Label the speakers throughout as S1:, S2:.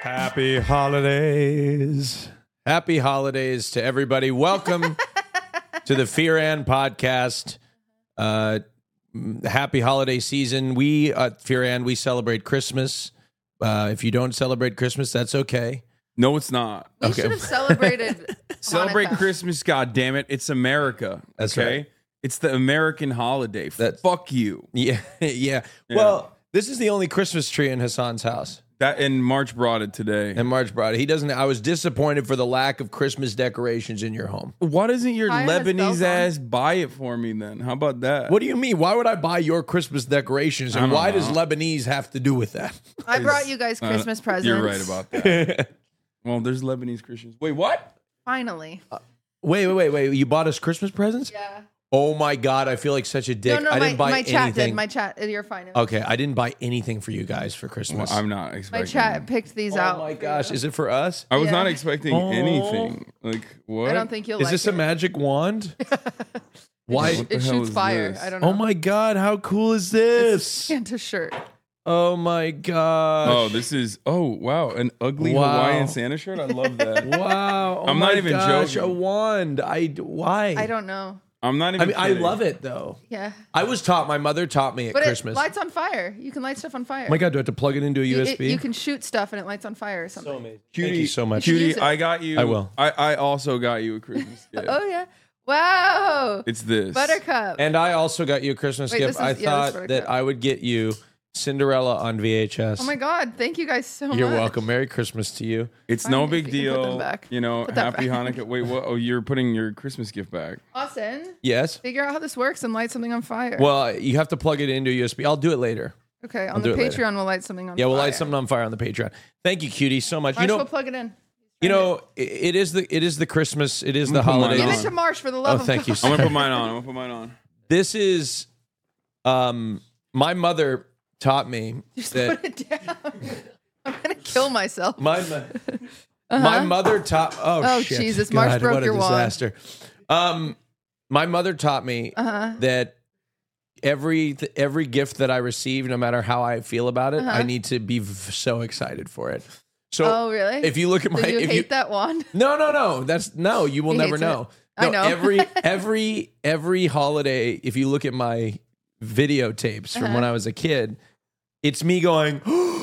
S1: Happy holidays. Happy holidays to everybody. Welcome to the Fear Ann podcast. Happy holiday season. We at Fear Ann, we celebrate Christmas. If you don't celebrate Christmas, that's okay.
S2: No, it's not.
S3: We should have celebrated
S2: Celebrate
S3: Hanukkah.
S2: Christmas, goddammit. It's America.
S1: That's
S2: okay?
S1: right.
S2: It's the American holiday. Fuck you.
S1: Yeah. Well, this is the only Christmas tree in Hassan's house.
S2: That and March brought it today.
S1: And March brought it. He doesn't. I was disappointed for the lack of Christmas decorations in your home.
S2: Why doesn't your
S3: Kaya has bells
S2: Lebanese
S3: on.
S2: ass buy it for me then? How about that?
S1: What do you mean? Why would I buy your Christmas decorations? And
S2: I don't
S1: why does
S2: know.
S1: Lebanese have to do with that?
S3: I brought you guys Christmas presents.
S2: You're right about that. Well, there's Lebanese Christians. Wait, what?
S3: Finally.
S1: Wait. You bought us Christmas presents?
S3: Yeah.
S1: Oh my God, I feel like such a dick.
S3: No,
S1: I didn't buy
S3: my chat
S1: anything.
S3: did. My chat. You're fine.
S1: Okay, I didn't buy anything for you guys for Christmas.
S2: Well, I'm not
S3: My
S2: expecting.
S3: chat picked these out.
S1: Oh my
S3: for
S1: gosh,
S3: you.
S1: is it for us?
S2: I was
S3: Yeah.
S2: not expecting
S1: Oh.
S2: anything. Like what?
S3: I don't think you'll
S1: Is
S3: like
S1: this
S3: it.
S1: a magic wand? Why?
S2: What the
S3: It
S2: hell
S3: shoots
S2: is
S3: fire.
S2: this?
S3: I don't know.
S1: Oh my God, how cool is
S3: It's
S1: this?
S3: Santa's shirt.
S1: Oh my gosh.
S2: Oh, this is. Oh wow, an ugly
S1: Wow.
S2: Hawaiian Santa shirt. I love that.
S1: Wow. Oh
S2: I'm
S1: my
S2: not even
S1: gosh,
S2: joking.
S1: a wand. Why?
S3: I don't know.
S2: I'm not
S1: I
S2: even.
S1: mean, I
S2: kidding.
S1: love it though.
S3: Yeah.
S1: My mother taught me at
S3: But
S1: Christmas.
S3: it lights on fire. You can light stuff on fire.
S1: Oh my God, do I have to plug it into a USB?
S3: You can shoot stuff and it lights on fire or something.
S1: So amazing.
S2: Cutie,
S1: Thank you so much.
S3: Use
S2: Cutie,
S3: it.
S2: I got you.
S1: I will.
S2: I also got you a Christmas gift.
S3: Oh yeah. Wow.
S2: It's this.
S3: Buttercup.
S1: And I also got you a Christmas
S3: Wait,
S1: gift.
S3: this is-
S1: I
S3: yeah, this
S1: thought
S3: is
S1: that I would get you Cinderella on VHS.
S3: Oh my God. Thank you guys so much.
S1: You're welcome. Merry Christmas to you.
S2: It's
S3: Fine,
S2: no
S3: if
S2: big
S3: you can put them
S2: deal.
S3: back.
S2: You know,
S3: Put that
S2: happy
S3: back.
S2: Hanukkah. Wait, what? Oh, you're putting your Christmas gift back.
S3: Austin,
S1: Yes.
S3: figure out how this works and light something on fire.
S1: Well, you have to plug it into a USB. I'll do it later.
S3: Okay,
S1: I'll
S3: on
S1: do
S3: the
S1: it later.
S3: Patreon, we'll light something on
S1: Yeah,
S3: fire.
S1: we'll light something on fire on the Patreon. Thank you, cutie, so much.
S3: Marsh, we'll plug it in.
S1: It is the Christmas. It is the
S2: I'm gonna put mine
S1: holiday.
S3: Give
S2: on.
S3: it to Marsh for the love
S1: Oh, thank
S3: of
S1: you.
S3: God.
S2: I'm gonna put mine on. I'm gonna put mine on.
S1: This is, my mother taught me
S3: Just
S1: that
S3: put it down. I'm gonna kill myself.
S1: my mother taught. Oh, shit.
S3: Jesus,
S1: God,
S3: Marsh broke
S1: what a
S3: your wand.
S1: disaster. My mother taught me that every gift that I receive, no matter how I feel about it, I need to be so excited for it. So,
S3: Oh, really?
S1: if you look at my,
S3: Do you
S1: if
S3: hate that wand?
S1: No. You will
S3: He
S1: never
S3: hates it.
S1: know.
S3: I
S1: No,
S3: know.
S1: every holiday, if you look at my videotapes from when I was a kid, it's me going,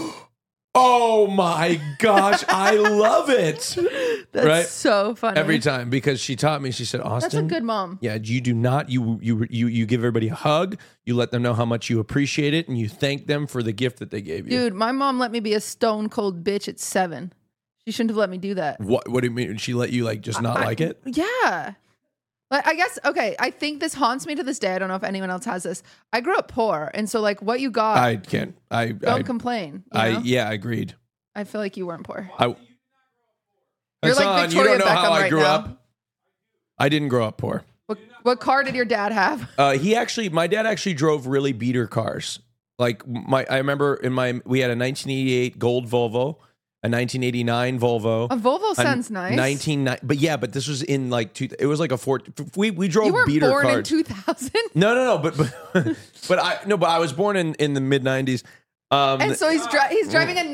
S1: "Oh my gosh, I love it."
S3: That's
S1: Right?
S3: so funny.
S1: Every time, because she taught me, she said,
S3: That's a
S1: "Austin,
S3: good mom.
S1: yeah, you do not you give everybody a hug, you let them know how much you appreciate it, and you thank them for the gift that they gave you."
S3: Dude, my mom let me be a stone cold bitch at 7. She shouldn't have let me do that.
S1: What do you mean? She let you like just not like it?
S3: Yeah. Like, I guess, okay, I think this haunts me to this day. I don't know if anyone else has this. I grew up poor. And so, like, what you got,
S1: I can't.
S3: don't complain. You know?
S1: Yeah, I agreed.
S3: I feel like you weren't poor.
S1: I.
S3: You're like
S1: Hassan, you
S3: Victoria
S1: don't know how
S3: Beckham
S1: I
S3: right
S1: grew
S3: now.
S1: up. I didn't grow up poor.
S3: What car did your dad have?
S1: My dad actually drove really beater cars. Like I remember we had a 1988 gold Volvo, a 1989 Volvo.
S3: A Volvo
S1: a
S3: sounds nice.
S1: But this was in like we drove
S3: You weren't
S1: beater
S3: born in
S1: cars.
S3: 2000?
S1: No, but I was born in the mid 90s.
S3: And so he's driving a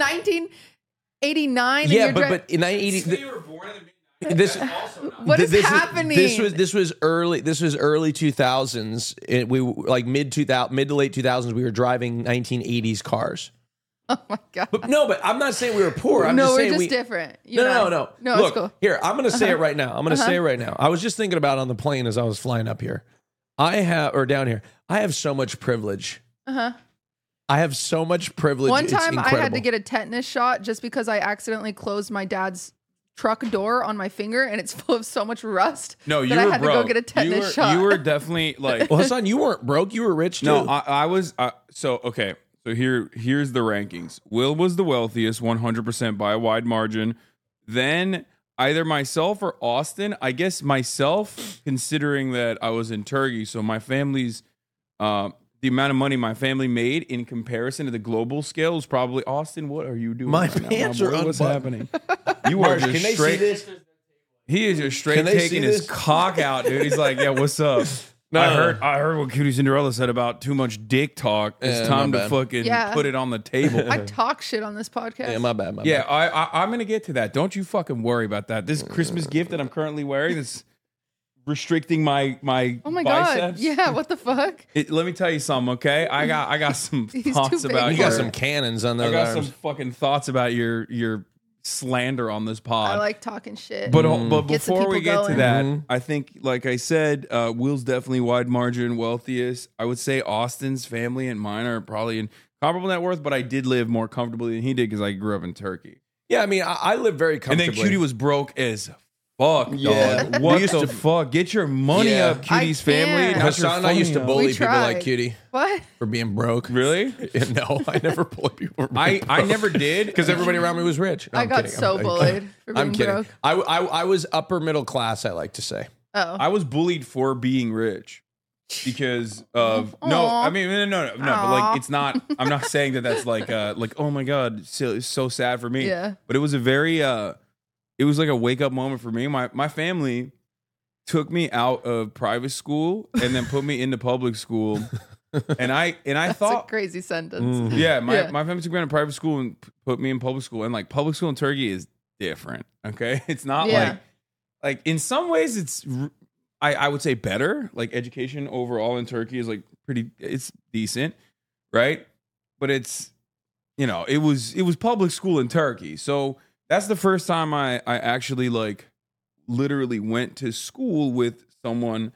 S3: 1989. And
S1: yeah,
S3: you're
S1: but in 1980
S2: You were born in the
S1: this
S3: what is
S1: this
S3: happening?
S1: This was early 2000s. We like mid to late 2000s. We were driving 1980s cars.
S3: Oh my God.
S1: But I'm not saying we were poor. I'm
S3: no,
S1: just
S3: we're
S1: saying
S3: just different. You
S1: No.
S3: No,
S1: Look,
S3: it's cool.
S1: here, I'm going to say it right now. I was just thinking about it on the plane as I was flying up here. Down here. I have so much privilege. I have so much privilege.
S3: One
S1: It's
S3: time I had to
S1: incredible.
S3: get a tetanus shot just because I accidentally closed my dad's truck door on my finger and it's full of so much rust
S2: No, you
S3: that
S2: were
S3: I had
S2: broke.
S3: to go get a tetanus shot.
S2: You were definitely like.
S1: Well, Hassan, you weren't broke. You were rich too.
S2: No, I was. So okay. So here's the rankings. Will was the wealthiest, 100% by a wide margin. Then either myself or Austin. I guess myself, considering that I was in Turkey, so my family's the amount of money my family made in comparison to the global scale was probably Austin. What are you doing?
S1: My
S2: right now,
S1: pants
S2: boy?
S1: are
S2: What's
S1: unbuttoned.
S2: happening? You are
S1: Marsh,
S2: just
S1: can they
S2: straight.
S1: see this?
S2: He is just straight
S1: Can they
S2: taking
S1: see
S2: his
S1: this?
S2: cock out, dude. He's like, yeah, what's up?
S1: No,
S2: I heard what Cutie Cinderella said about too much dick talk. It's
S1: Yeah,
S2: time
S1: my
S2: to
S1: bad.
S2: fucking
S3: Yeah.
S2: put it on the table.
S3: I talk shit on this podcast.
S1: Yeah, my bad. My
S2: Yeah,
S1: bad.
S2: I'm gonna get to that. Don't you fucking worry about that. This Christmas gift that I'm currently wearing is restricting my
S3: Oh my
S2: biceps.
S3: god. Yeah, what the fuck?
S2: Let me tell you something, okay? I got some
S3: He's
S2: thoughts
S3: too big
S2: about
S1: You
S3: for
S1: got
S3: it.
S1: some cannons on
S2: I
S1: those
S2: got
S1: arms.
S2: some fucking thoughts about your slander on this pod.
S3: I like talking shit.
S2: But
S3: Get some
S2: before we
S3: people
S2: get to
S3: going.
S2: that,
S1: Mhm.
S2: I think, like I said, Will's definitely wide margin wealthiest. I would say Austin's family and mine are probably in comparable net worth, but I did live more comfortably than he did because I grew up in Turkey.
S1: Yeah, I mean, I live very
S2: And
S1: comfortably.
S2: then Cutie was broke as fuck.
S1: Yeah.
S2: Dog.
S1: We
S2: What
S1: used
S2: the
S1: to-
S2: fuck? Get your money
S1: Yeah.
S2: up, Cutie's
S3: I
S2: family.
S3: can't.
S2: not your
S1: Hassan and I used to
S2: funny up.
S1: bully
S3: We
S1: people like
S3: tried.
S1: Cutie
S3: What?
S1: for being broke.
S2: Really?
S1: No, I never bullied people. For being
S2: I never did.
S1: because everybody around me was rich. No,
S3: I
S1: I'm
S3: got
S1: kidding.
S3: so
S1: I'm
S3: bullied for being
S1: I'm kidding.
S3: broke.
S1: I was upper middle class. I like to say.
S3: Oh.
S2: I was bullied for being rich because of no.
S3: Aw.
S2: I mean, no. But
S3: Aw.
S2: like, it's not. I'm not saying that that's like oh my god, it's so sad for me.
S3: Yeah.
S2: But it was a very it was like a wake up moment for me. My family took me out of private school and then put me into public school, and I
S3: That's
S2: thought.
S3: a crazy sentence.
S2: Yeah, my
S3: Yeah.
S2: family took me out of private school and put me in public school, and like public school in Turkey is different. Okay, it's not
S3: Yeah.
S2: like in some ways I would say better. Like education overall in Turkey is like it's decent, right? But it's it was public school in Turkey, so that's the first time I actually like literally went to school with someone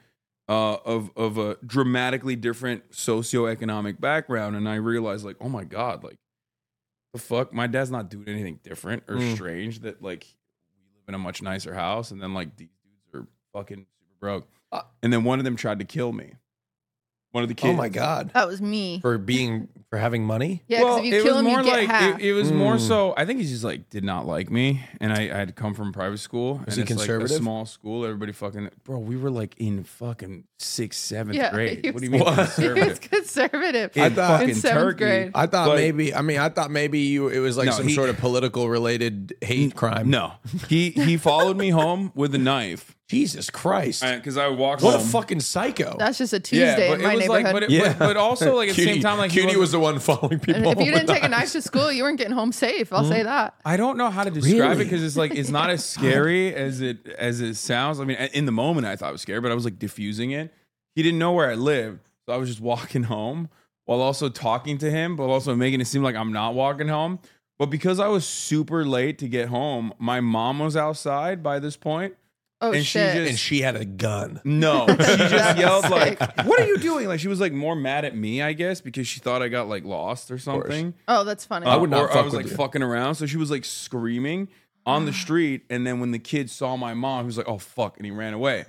S2: of a dramatically different socioeconomic background, and I realized like, oh my god, like the fuck, my dad's not doing anything different or strange. That like we live in a much nicer house, and then like these dudes are fucking super broke, and then one of them tried to kill me. One of the kids.
S1: Oh my god!
S3: That was me.
S1: For having money.
S3: Yeah, because if you kill him, you get half.
S2: it was more so. I think he just like did not like me, and I had come from private school.
S1: Was
S2: and
S1: he
S2: it's
S1: conservative?
S2: Like a small school. Everybody fucking bro. We were like in fucking 6th, 7th
S3: Yeah,
S2: grade.
S3: he
S2: What do you
S3: was-
S2: mean
S3: He was
S2: conservative?
S3: conservative.
S2: In
S1: I thought-
S2: fucking
S3: In 7th
S2: Turkey.
S3: grade.
S1: I thought
S2: But-
S1: maybe. I thought maybe it was like
S2: No,
S1: some
S2: he-
S1: sort of political related hate crime.
S2: No, he followed me home with a knife
S1: Jesus Christ!
S2: because I walked
S1: What a
S2: home.
S1: fucking psycho!
S3: That's just a Tuesday in my
S2: it was
S3: neighborhood.
S2: like,
S1: Yeah.
S2: but also like at the same time, like he
S1: Cutie
S2: wasn't-
S1: was the one following people.
S3: And if you
S1: home
S3: didn't
S1: with
S3: take a knife to school, you weren't getting home safe. I'll say that.
S2: I don't know how to describe it
S1: Really?
S2: because it's like it's not as scary as it sounds. I mean, in the moment I thought it was scary, but I was like diffusing it. He didn't know where I lived, so I was just walking home while also talking to him, but also making it seem like I'm not walking home. But because I was super late to get home, my mom was outside by this point.
S3: Oh
S2: And she
S3: shit!
S2: just-
S1: and she had a gun.
S2: No, she just
S3: That's
S2: yelled like,
S3: sick.
S2: "What are you doing?" Like she was like more mad at me, I guess, because she thought I got like lost or something.
S3: Oh, that's funny.
S1: I would not
S2: Or I
S1: fuck
S2: was
S1: with
S2: like
S1: you.
S2: fucking around. So she was like screaming on the street. And then when the kid saw my mom, he was like, oh fuck. And he ran away.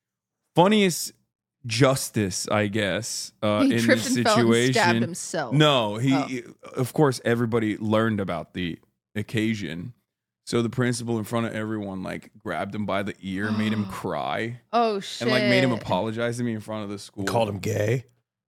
S2: Funniest justice, I guess,
S3: He
S2: in this
S3: tripped and fell and stabbed
S2: situation.
S3: himself.
S2: No, he
S3: Oh.
S2: of course everybody learned about the occasion. So the principal in front of everyone like grabbed him by the ear, made him cry,
S3: Oh shit!
S2: and like made him apologize to me in front of the school.
S1: Called him gay.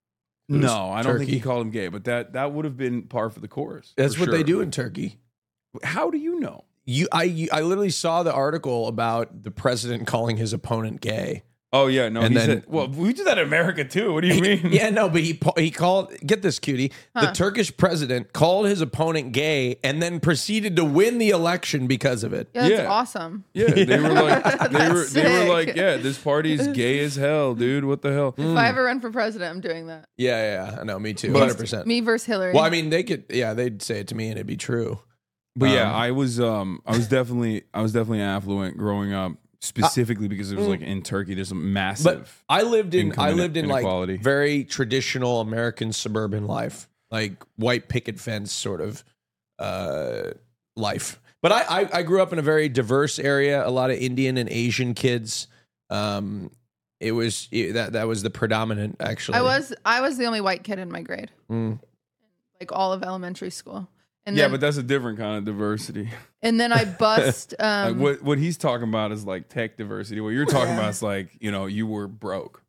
S2: No, I don't think he
S1: Turkey.
S2: called him gay, but that would have been par for the course.
S1: That's
S2: for
S1: what they
S2: sure.
S1: do in Turkey.
S2: How do you know?
S1: I literally saw the article about the president calling his opponent gay.
S2: Oh yeah, no.
S1: And
S2: he
S1: then-
S2: said, well, we do that in America too. What do you mean?
S1: Yeah, no, but he called. Get this, Cutie. The
S3: Huh.
S1: Turkish president called his opponent gay and then proceeded to win the election because of it.
S3: Yeah, that's
S2: Yeah.
S3: awesome.
S2: Yeah, they were like, they were
S3: That's
S2: like,
S3: sick.
S2: yeah, this party is gay as hell, dude. What the hell?
S3: If I ever run for president, I'm doing that.
S1: Yeah, I know. Me too.
S2: But-
S1: 100%.
S3: Me versus Hillary.
S1: Well, I mean, they could. Yeah, they'd say it to me and it'd be true.
S2: But yeah, I was definitely affluent growing up, specifically because it was like in Turkey. There's a massive.
S1: But I lived in
S2: income
S1: like
S2: inequality.
S1: very traditional American suburban life, like white picket fence sort of life. But I grew up in a very diverse area, a lot of Indian and Asian kids. That was the predominant actually.
S3: I was the only white kid in my grade,
S1: Mm.
S3: like all of elementary school. And
S2: yeah,
S3: then,
S2: but that's a different kind of diversity.
S3: and then I bust.
S2: Like what he's talking about is like tech diversity. What you're talking about is like you were broke.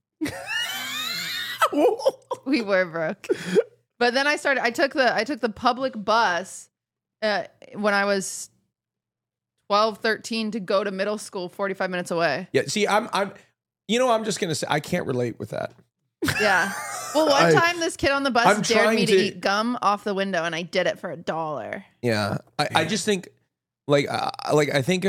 S3: We were broke. But then I took the public bus when I was 12, 13 to go to middle school 45 minutes away.
S1: Yeah, see, I'm You know, I'm just gonna say I can't relate with that.
S3: Yeah. Well, one time this kid on the bus
S1: I'm
S3: dared
S1: trying
S3: me to
S1: to-
S3: eat gum off the window, and I did it for $1.
S1: Yeah, I just think I think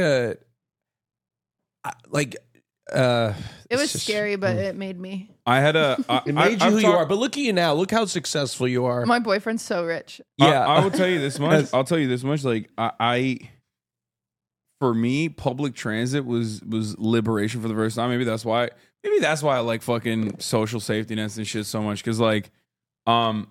S3: It was scary, but it made me.
S2: I had a.
S1: It made you who you are, but look at you now. Look how successful you are.
S3: My boyfriend's so rich.
S1: Yeah,
S2: I will tell you this much. I'll tell you this much. Like for me, public transit was liberation for the first time. Maybe that's why I like fucking social safety nets and shit so much. Because like, I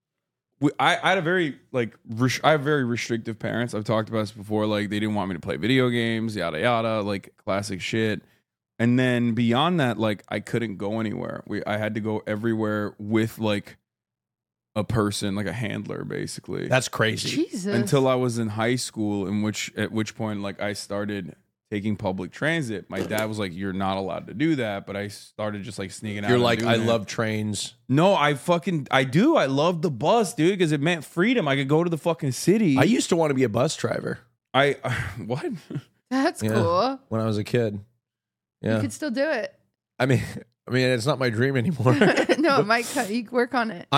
S2: had a very I have very restrictive parents. I've talked about this before. Like they didn't want me to play video games, yada yada, like classic shit. And then beyond that, like I couldn't go anywhere. I had to go everywhere with like a person, like a handler, basically.
S1: that's crazy.
S3: Jesus.
S2: Until I was in high school, at which point like I started taking public transit. My dad was like, "You're not allowed to do that," but I started just like sneaking out.
S1: You're
S2: and
S1: like,
S2: doing
S1: I
S2: it.
S1: love trains.
S2: No, I do. I love the bus, dude, because it meant freedom. I could go to the fucking city.
S1: I used to want to be a bus driver
S2: What?
S3: That's
S1: Yeah.
S3: cool.
S1: when I was a kid.
S3: You
S1: Yeah,
S3: could still do it.
S1: I mean, it's not my dream anymore.
S3: No, it might cut. You work on it.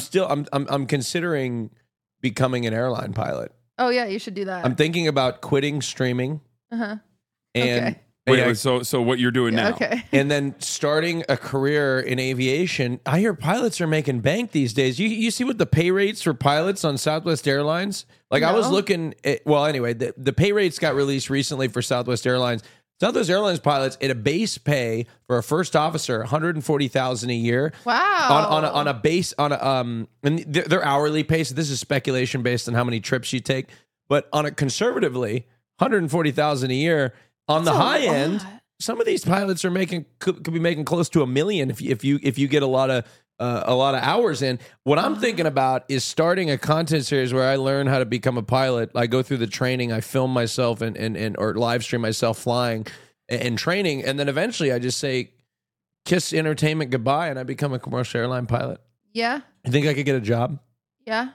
S1: I'm considering becoming an airline pilot.
S3: Oh yeah, you should do that.
S1: I'm thinking about quitting streaming
S3: Uh-huh.
S1: and
S3: Okay.
S2: Wait, so what you're doing
S3: Yeah,
S2: now?
S3: okay.
S1: and then starting a career in aviation. I hear pilots are making bank these days. You see what the pay rates for pilots on Southwest Airlines? Like I was
S3: No.
S1: looking at, well, anyway, the pay rates got released recently for Southwest Airlines. Southwest Airlines pilots at a base pay for a first officer, $140,000 a year.
S3: Wow.
S1: On a base and they're hourly pay. So this is speculation based on how many trips you take. But on a conservatively, $140,000 a year. On the
S3: That's a
S1: high end,
S3: lot.
S1: some of these pilots are could be making close to $1 million if you get a lot of hours in. What I'm thinking about is starting a content series where I learn how to become a pilot. I go through the training, I film myself and or live stream myself flying and training, and then eventually I just say kiss entertainment goodbye and I become a commercial airline pilot.
S3: Yeah.
S1: You think I could get a job?
S3: Yeah.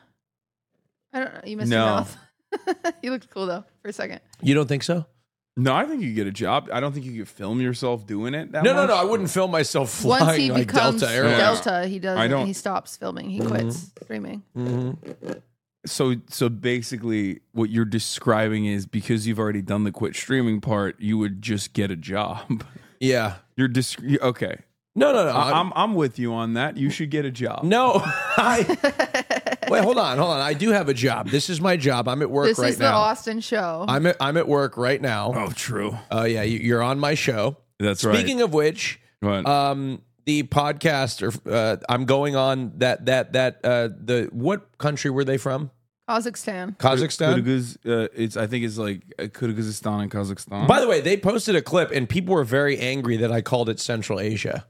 S3: I don't know. You missed
S2: No.
S3: your mouth. You looked cool though for a second.
S1: You don't think so?
S2: No, I think you get a job. I don't think you could film yourself doing it.
S1: No, I wouldn't film myself flying
S3: Once he
S1: like
S3: becomes
S1: Delta Airlines.
S3: Delta, he does.
S2: I don't-
S3: He stops filming. He quits streaming.
S2: So basically, what you're describing is because you've already done the quit streaming part, you would just get a job.
S1: Yeah.
S2: Okay.
S1: No.
S2: I'm with you on that. You should get a job.
S1: No. Wait, hold on. I do have a job. This is my job. I'm at work
S3: This
S1: right
S3: is the
S1: now.
S3: Austin show.
S1: I'm at work right now.
S2: Oh, true.
S1: Yeah, you're on my show.
S2: That's right.
S1: Speaking of which,
S2: What?
S1: the podcaster, I'm going on the what country were they from?
S3: Kazakhstan.
S1: Kazakhstan.
S2: I think it's like Kyrgyzstan and Kazakhstan.
S1: By the way, they posted a clip and people were very angry that I called it Central Asia.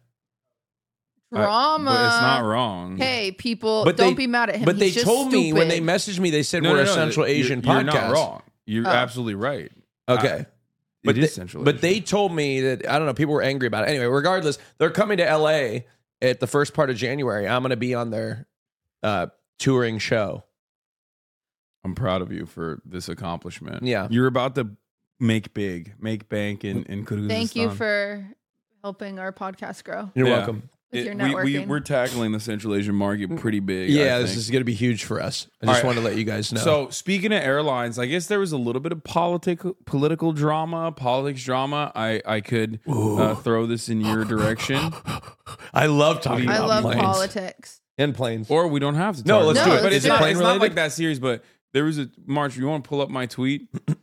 S3: Drama.
S2: But it's not wrong.
S3: Hey, people,
S1: But
S3: don't
S1: they-
S3: be mad at him.
S1: But
S3: He's
S1: they
S3: just
S1: told me when they
S3: stupid.
S1: messaged me, they said
S2: No,
S1: we're
S2: no,
S1: a
S2: no,
S1: Central Asian
S2: you're
S1: podcast.
S2: not wrong. You're
S3: Oh.
S2: absolutely right.
S1: Okay.
S2: But it
S1: they,
S2: is Central
S1: But
S2: Asia.
S1: they told me that, I don't know, people were angry about it. Anyway, regardless, they're coming to LA at the first part of January. I'm going to be on their touring show.
S2: I'm proud of you for this accomplishment.
S1: Yeah.
S2: You're about to make bank in Kyrgyzstan.
S3: Thank you for helping our podcast grow.
S1: You're
S2: Yeah.
S1: welcome.
S3: With your networking.
S2: We're tackling the Central Asian market pretty big.
S1: Yeah,
S2: I
S1: this
S2: think.
S1: is going to be huge for us. I
S2: All
S1: just
S2: right.
S1: want to let you guys know.
S2: So speaking of airlines, I guess there was a little bit of political drama, politics drama. I could throw this in your direction,
S1: I love talking
S3: I
S1: about
S3: love
S1: planes.
S3: politics.
S1: And planes.
S2: or we don't have to.
S1: No,
S2: talk
S1: let's
S2: about
S3: do it.
S2: But
S3: Is
S2: it's
S3: it
S2: not,
S1: plane
S2: it's not
S1: related?
S2: like that serious. But there was a March. You want to pull up my tweet?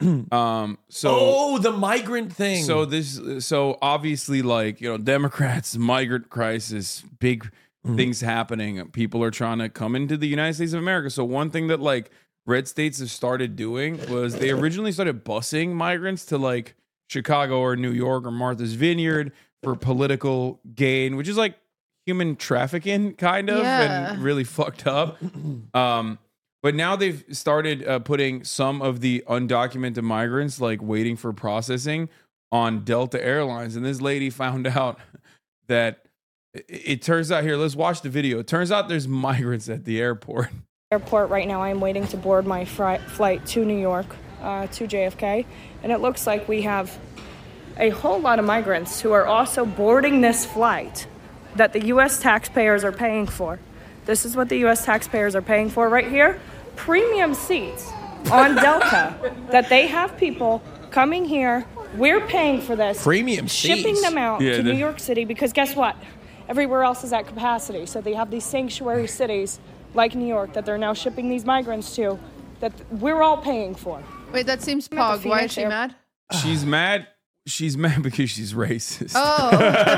S1: Oh, the migrant thing.
S2: So obviously, like, Democrats, migrant crisis, big things happening. People are trying to come into the United States of America. So one thing that like red states have started doing was they originally started busing migrants to like Chicago or New York or Martha's Vineyard for political gain, which is like human trafficking kind of
S3: Yeah.
S2: and really fucked up. But now they've started putting some of the undocumented migrants like waiting for processing on Delta Airlines. And this lady found out that it turns out here, let's watch the video. It turns out there's migrants at the airport.
S4: Airport right now. I'm waiting to board my flight to New York, to JFK, and it looks like we have a whole lot of migrants who are also boarding this flight that the U.S. taxpayers are paying for. This is what the U.S. taxpayers are paying for right here. Premium seats on Delta that they have people coming here. We're paying for this.
S1: Premium
S4: shipping
S1: seats.
S4: them out to New York City because guess what? Everywhere else is at capacity. So they have these sanctuary cities like New York that they're now shipping these migrants to that we're all paying for.
S3: Wait, that seems
S4: I'm at
S3: pog.
S4: the
S3: Why
S4: Phoenix
S3: is she
S4: Air-
S3: mad?
S2: She's mad. She's mad because she's racist.
S3: Oh.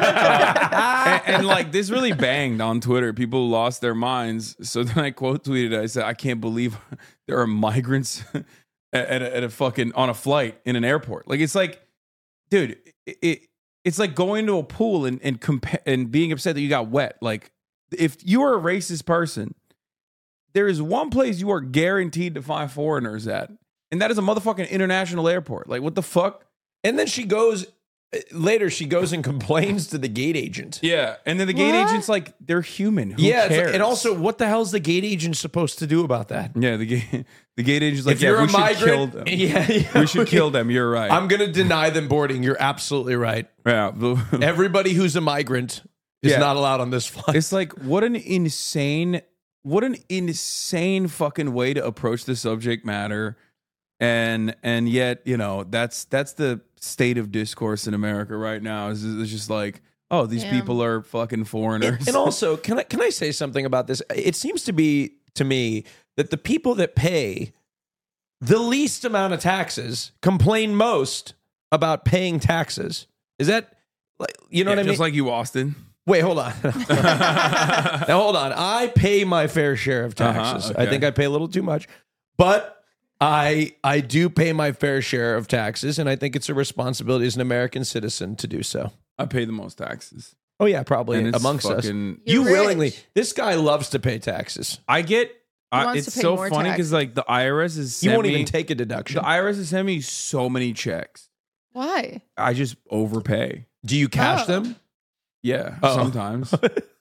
S2: and like this really banged on Twitter. People lost their minds. So then I quote tweeted. I said, "I can't believe there are migrants at a fucking on a flight in an airport." Like it's like, dude, it's like going to a pool and being upset that you got wet. Like if you are a racist person, there is one place you are guaranteed to find foreigners at, and that is a motherfucking international airport. Like what the fuck?
S1: And then she goes and complains to the gate agent.
S2: Yeah, and then the gate
S3: What?
S2: agent's like, they're human. Who
S1: Yeah,
S2: cares?
S1: and also, what the hell is the gate agent supposed to do about that?
S2: Yeah, the gate agent's like,
S1: If you're
S2: yeah,
S1: a
S2: we should kill
S1: migrant,
S2: them.
S1: yeah,
S2: We should kill them. You're right.
S1: I'm going to deny them boarding. You're absolutely right.
S2: Yeah,
S1: Everybody who's a migrant is
S2: Yeah.
S1: not allowed on this flight.
S2: it's like what an insane fucking way to approach the subject matter, and yet that's the state of discourse in America right now. Is it's just like, oh, these
S3: Yeah.
S2: people are fucking foreigners.
S1: And also, can I say something about this? It seems to be to me that the people that pay the least amount of taxes complain most about paying taxes. Is that like what I mean?
S2: just like you, Austin.
S1: Wait, hold on. Now hold on. I pay my fair share of taxes.
S2: okay.
S1: I think I pay a little too much, but I do pay my fair share of taxes, and I think it's a responsibility as an American citizen to do so.
S2: I pay the most taxes.
S1: Oh yeah, probably
S2: And it's
S1: amongst us.
S2: fucking-
S1: You
S3: You're
S1: willingly.
S3: rich.
S1: This guy loves to pay taxes.
S2: I get.
S3: wants
S2: It's
S3: to pay
S2: so
S3: more
S2: funny
S3: tax.
S2: because like the IRS is.
S1: You won't even take a deduction.
S2: The IRS has sent me so many checks.
S3: Why?
S2: I just overpay.
S1: Do you cash
S3: Oh.
S1: them?
S2: Yeah,
S1: Oh.
S2: sometimes.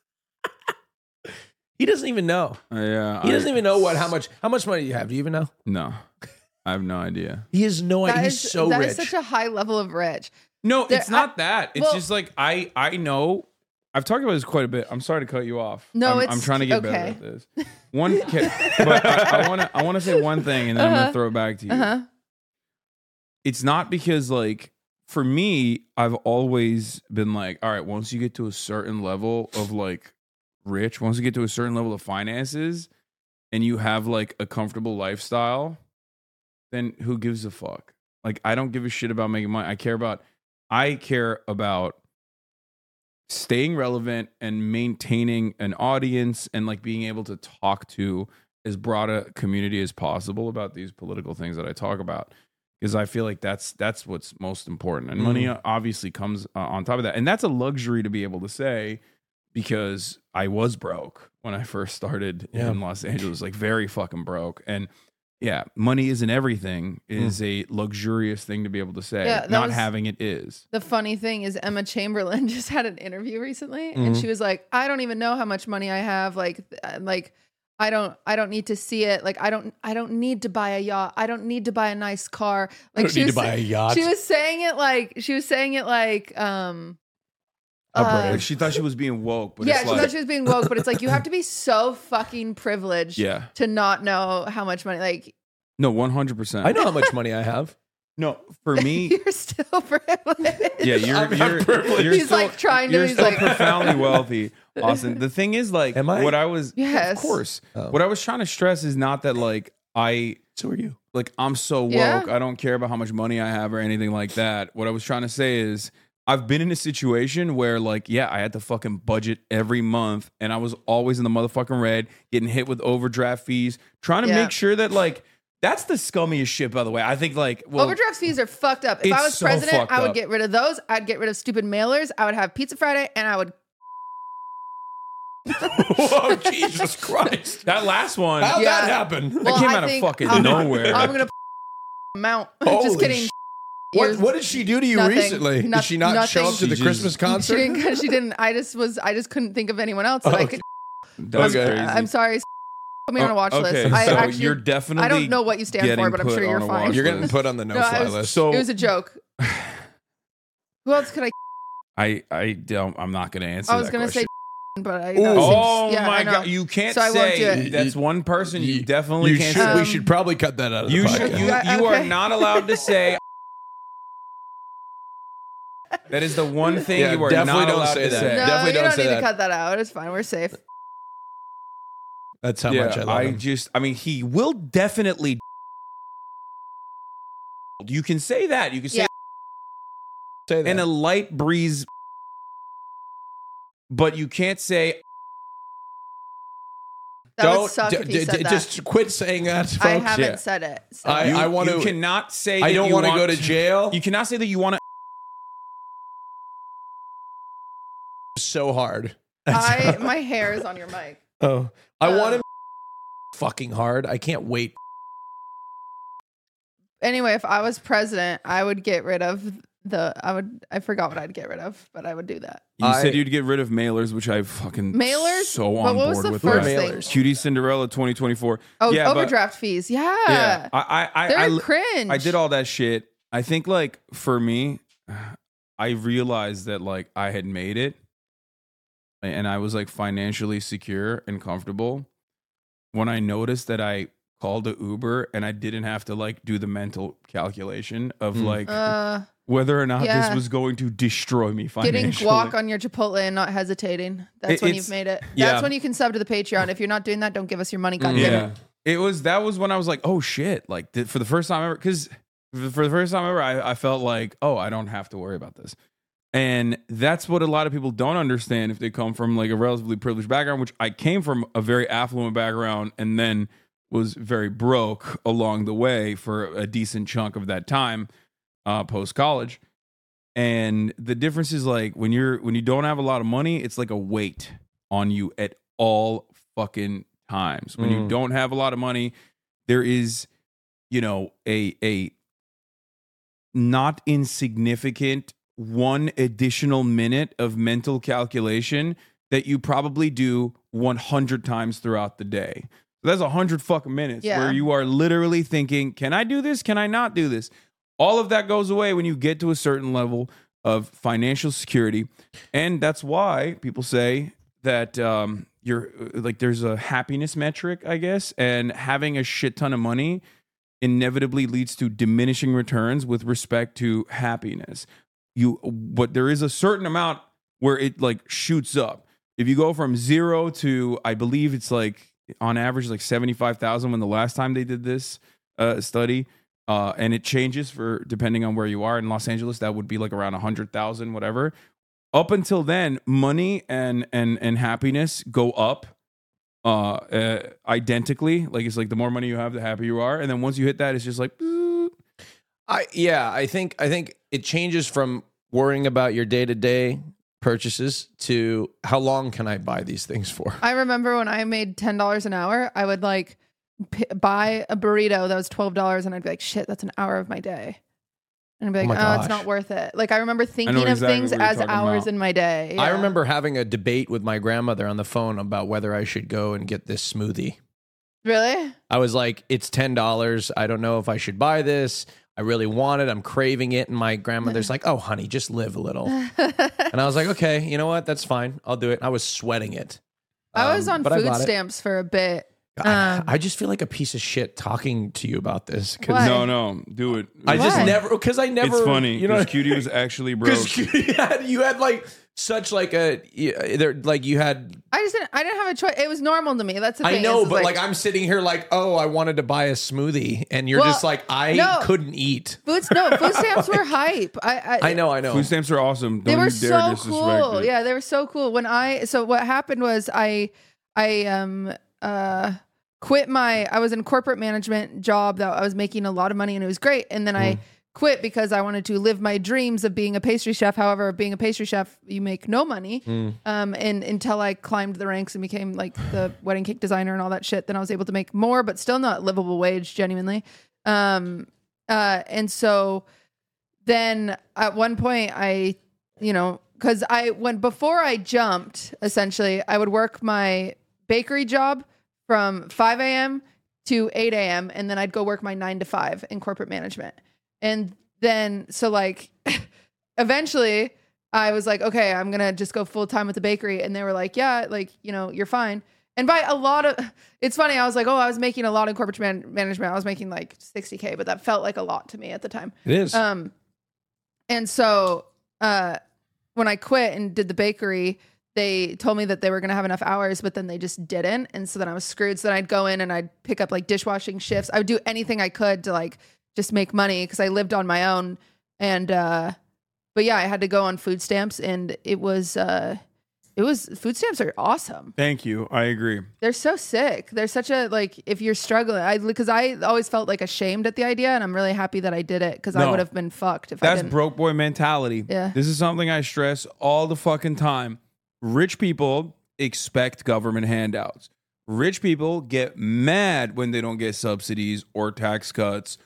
S1: He doesn't even know.
S2: Yeah,
S1: He doesn't even know how much money you have. Do you even know?
S2: No, I have no idea.
S1: He has no idea.
S3: That
S1: He's
S3: is-
S1: so
S3: that
S1: rich.
S3: is such a high level of rich.
S2: No,
S3: There-
S2: it's not that. It's
S3: well-
S2: just like I know. I've talked about this quite a bit. I'm sorry to cut you off.
S3: No,
S2: I'm
S3: it's
S2: trying to get
S3: okay.
S2: better at this. But I want to say one thing, and then I'm gonna throw it back to you. It's not because like for me, I've always been like, all right, once you get to a certain level of like rich, once you get to a certain level of finances, and you have like a comfortable lifestyle, then who gives a fuck? Like I don't give a shit about making money. I care about staying relevant and maintaining an audience and like being able to talk to as broad a community as possible about these political things that I talk about, because I feel like that's what's most important, and money obviously comes on top of that, and that's a luxury to be able to say, because I was broke when I first started in Los Angeles, like very fucking broke. And yeah, money isn't everything is a luxurious thing to be able to say.
S3: Yeah, that
S2: Not
S3: was-
S2: having it is.
S3: The funny thing is Emma Chamberlain just had an interview recently and she was like, I don't even know how much money I have. Like I don't need to see it. Like I don't need to buy a yacht. I don't need to buy a nice car. Like
S1: don't need to buy a yacht.
S3: She was saying it like
S2: Like she thought she was being woke, but
S3: yeah,
S2: it's
S3: she
S2: like
S3: thought she was being woke, but it's like you have to be so fucking privileged
S2: Yeah.
S3: to not know how much money. Like
S2: no, 100%.
S1: I know how much money I have.
S2: No, for me,
S3: you're still privileged.
S2: yeah, you're
S3: He's
S2: still,
S3: like trying to.
S2: you're
S3: He's
S2: still
S3: like,
S2: profoundly wealthy, Austin. The thing is, like,
S1: Am I?
S2: what I was,
S3: Yes.
S2: of course,
S1: Oh.
S2: what I was trying to stress is not that like
S1: So are you.
S2: like I'm so woke.
S3: Yeah.
S2: I don't care about how much money I have or anything like that. What I was trying to say is I've been in a situation where like, yeah, I had to fucking budget every month and I was always in the motherfucking red, getting hit with overdraft fees, trying to
S3: Yeah.
S2: make sure that like, that's the scummiest shit, by the way. I think like, well,
S3: overdraft fees are fucked up. If I
S2: It's
S3: was
S2: so
S3: president,
S2: fucked
S3: I would
S2: up.
S3: get rid of those. I'd get rid of stupid mailers. I would have Pizza Friday, and I would.
S1: Whoa, Jesus Christ.
S2: that last one,
S1: How'd
S3: Yeah.
S1: that happen?
S3: Well,
S2: came
S3: I
S2: out of
S3: think
S2: fucking
S3: I'm-
S2: nowhere.
S3: I'm gonna mount.
S1: Holy
S3: Just kidding.
S1: sh-
S3: Yours-
S1: What did she do to you
S3: Nothing.
S1: recently? Did she not
S3: Nothing.
S1: show up to the
S2: She
S1: Christmas
S2: just-
S1: concert?
S3: She didn't. I just couldn't think of anyone else that I could.
S2: That's
S1: Okay.
S2: crazy.
S3: I'm sorry. Put me on a watch
S2: okay,
S3: list. I
S2: so
S3: actually,
S2: you're definitely.
S3: I don't know what you stand for,
S2: getting
S3: but I'm
S2: put
S3: sure
S2: on
S3: you're
S2: a
S3: fine.
S2: watch
S1: You're getting
S2: list.
S1: put on the
S3: No,
S1: no-fly
S3: I was-
S1: list.
S2: So
S3: it was a joke. Who else could
S2: I don't. I'm not going to answer.
S3: I was
S2: that
S3: going to say,
S2: question.
S3: but I.
S2: Oh
S3: yeah,
S2: my
S3: I know.
S2: god! You can't
S3: So I won't do
S2: say
S3: it.
S2: that's one person. You definitely
S1: You
S2: can't.
S1: should,
S2: say.
S1: we should probably cut that out of the
S2: You
S1: podcast.
S2: should. You are
S3: Okay.
S2: not allowed to say. That is the one thing
S1: Yeah,
S2: you are
S1: definitely
S2: not
S1: don't
S2: allowed
S1: say
S2: to
S1: that.
S2: say.
S3: No,
S1: Definitely
S3: you
S1: don't
S3: don't
S1: say
S3: need
S1: that.
S3: to cut that out. It's fine. We're safe.
S1: That's how much I love him.
S2: I mean, he will definitely. You can say that. You can say
S3: Yeah.
S1: Say that.
S2: in a light breeze, but you can't say.
S3: That would suck if you said that.
S1: Just quit saying that, folks.
S3: I haven't
S2: Yeah.
S3: said it. So.
S1: I want
S2: You
S1: to.
S2: cannot say.
S1: I
S2: that
S1: don't
S2: you
S1: want to go to jail.
S2: You cannot say that you want to.
S1: So hard.
S3: My hair is on your mic.
S1: Oh, I want him fucking hard. I can't wait.
S3: Anyway, if I was president, I would get rid of I forgot what I'd get rid of, but I would do that.
S2: You said you'd get rid of mailers, which I fucking
S3: Mailers?
S2: so
S3: But
S2: on
S3: what was
S2: board
S3: the
S2: with.
S3: first
S2: that.
S3: thing?
S1: Mailers.
S2: Cutie Cinderella 2024.
S3: Oh,
S2: yeah, but-
S3: overdraft fees. Yeah.
S2: Yeah,
S3: They're cringe.
S2: I did all that shit. I think like for me, I realized that like I had made it, and I was like financially secure and comfortable when I noticed that I called a Uber and I didn't have to like do the mental calculation of like whether or not
S3: yeah.
S2: this was going to destroy me
S3: Getting
S2: financially.
S3: guac on your Chipotle and not hesitating. That's when
S2: It's-
S3: you've made it.
S2: yeah.
S3: That's when you can sub to the Patreon. If you're not doing that, don't give us your money. God damn it.
S2: That was when I was like, oh shit, like for the first time ever, because for the first time ever, I felt like, oh, I don't have to worry about this. And that's what a lot of people don't understand if they come from like a relatively privileged background, which I came from a very affluent background and then was very broke along the way for a decent chunk of that time post college. And the difference is like when you don't have a lot of money, it's like a weight on you at all fucking times. When you don't have a lot of money, there is, you know, a not insignificant one additional minute of mental calculation that you probably do 100 times throughout the day. So that's 100 fucking minutes where you are literally thinking, can I do this? Can I not do this? All of that goes away when you get to a certain level of financial security. And that's why people say that you're like, there's a happiness metric, I guess, and having a shit ton of money inevitably leads to diminishing returns with respect to happiness. But there is a certain amount where it like shoots up. If you go from 0 to, I believe it's like on average like 75,000 when the last time they did this study, and it changes for depending on where you are. In Los Angeles, that would be like around 100,000, whatever. Up until then, money and happiness go up identically. Like it's like the more money you have, the happier you are. And then once you hit that, it's just like.
S1: I think it changes from worrying about your day-to-day purchases to how long can I buy these things for?
S3: I remember when I made $10 an hour, I would like buy a burrito that was $12 and I'd be like, shit, that's an hour of my day. And I'd be like,
S1: my
S3: oh, it's
S1: gosh.
S3: not worth it. Like I remember thinking
S2: know
S3: of
S2: exactly
S3: things
S2: what you're
S3: as
S2: talking
S3: hours
S2: about.
S3: in my day.
S1: I
S3: Yeah.
S1: remember having a debate with my grandmother on the phone about whether I should go and get this smoothie.
S3: Really?
S1: I was like, it's $10. I don't know if I should buy this. I really want it. I'm craving it. And my grandmother's like, oh, honey, just live a little. And I was like, okay, you know what? That's fine. I'll do it. I was sweating it.
S3: I was on
S1: but I
S3: food
S1: bought it.
S3: stamps for a bit.
S1: I just feel like a piece of shit talking to you about this.
S3: Why?
S2: No, do it.
S1: I just
S3: Why?
S1: never, because I never.
S2: It's funny.
S1: You know,
S2: Cutie was actually broke.
S1: because you had like such like a, like you had.
S3: I didn't have a choice. It was normal to me. That's the thing.
S1: I know,
S3: is,
S1: but like I'm sitting here like, oh, I wanted to buy a smoothie, and you're
S3: Well,
S1: just like, I
S3: no.
S1: couldn't eat.
S3: food stamps were hype.
S1: I know.
S2: Food stamps are awesome.
S3: They
S2: Don't
S3: were
S2: you dare
S3: so
S2: disrespect
S3: cool.
S2: it.
S3: Yeah, they were so cool. So what happened was I quit I was in corporate management job that I was making a lot of money and it was great. And then I quit because I wanted to live my dreams of being a pastry chef. However, being a pastry chef, you make no money. And until I climbed the ranks and became like the wedding cake designer and all that shit, then I was able to make more, but still not livable wage, genuinely. And so then at one point because before I jumped, essentially, I would work my bakery job from 5 a.m. to 8 a.m. and then I'd go work my 9 to 5 in corporate management. And then, so like eventually I was like, okay, I'm going to just go full time with the bakery. And they were like, yeah, like, you know, you're fine. And by a lot of, it's funny. I was like, oh, I was making a lot in corporate management. I was making like $60K, but that felt like a lot to me at the time.
S1: It is.
S3: And so when I quit and did the bakery, they told me that they were going to have enough hours, but then they just didn't. And so then I was screwed. So then I'd go in and I'd pick up like dishwashing shifts. I would do anything I could to like just make money because I lived on my own. And, but yeah, I had to go on food stamps, and it was food stamps are awesome.
S2: Thank you. I agree.
S3: They're so sick. They're such a, like, if you're struggling, because I always felt like ashamed at the idea, and I'm really happy that I did it because I would have been fucked if I didn't.
S2: That's broke boy mentality.
S3: Yeah.
S2: This is something I stress all the fucking time. Rich people expect government handouts. Rich people get mad when they don't get subsidies or tax cuts.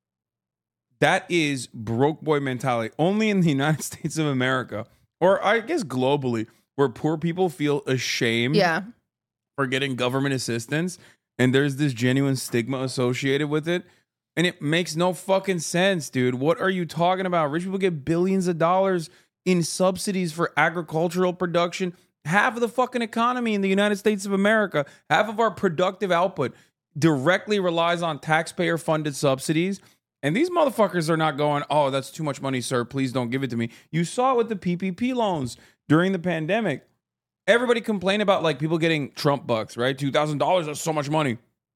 S2: That is broke boy mentality. Only in the United States of America, or I guess globally, where poor people feel ashamed for getting government assistance, and there's this genuine stigma associated with it, and it makes no fucking sense, dude. What are you talking about? Rich people get billions of dollars in subsidies for agricultural production. Half of the fucking economy in the United States of America, half of our productive output directly relies on taxpayer-funded subsidies. And these motherfuckers are not going, oh, that's too much money, sir. Please don't give it to me. You saw it with the PPP loans during the pandemic. Everybody complained about like people getting Trump bucks, right? $2,000, that's so much money.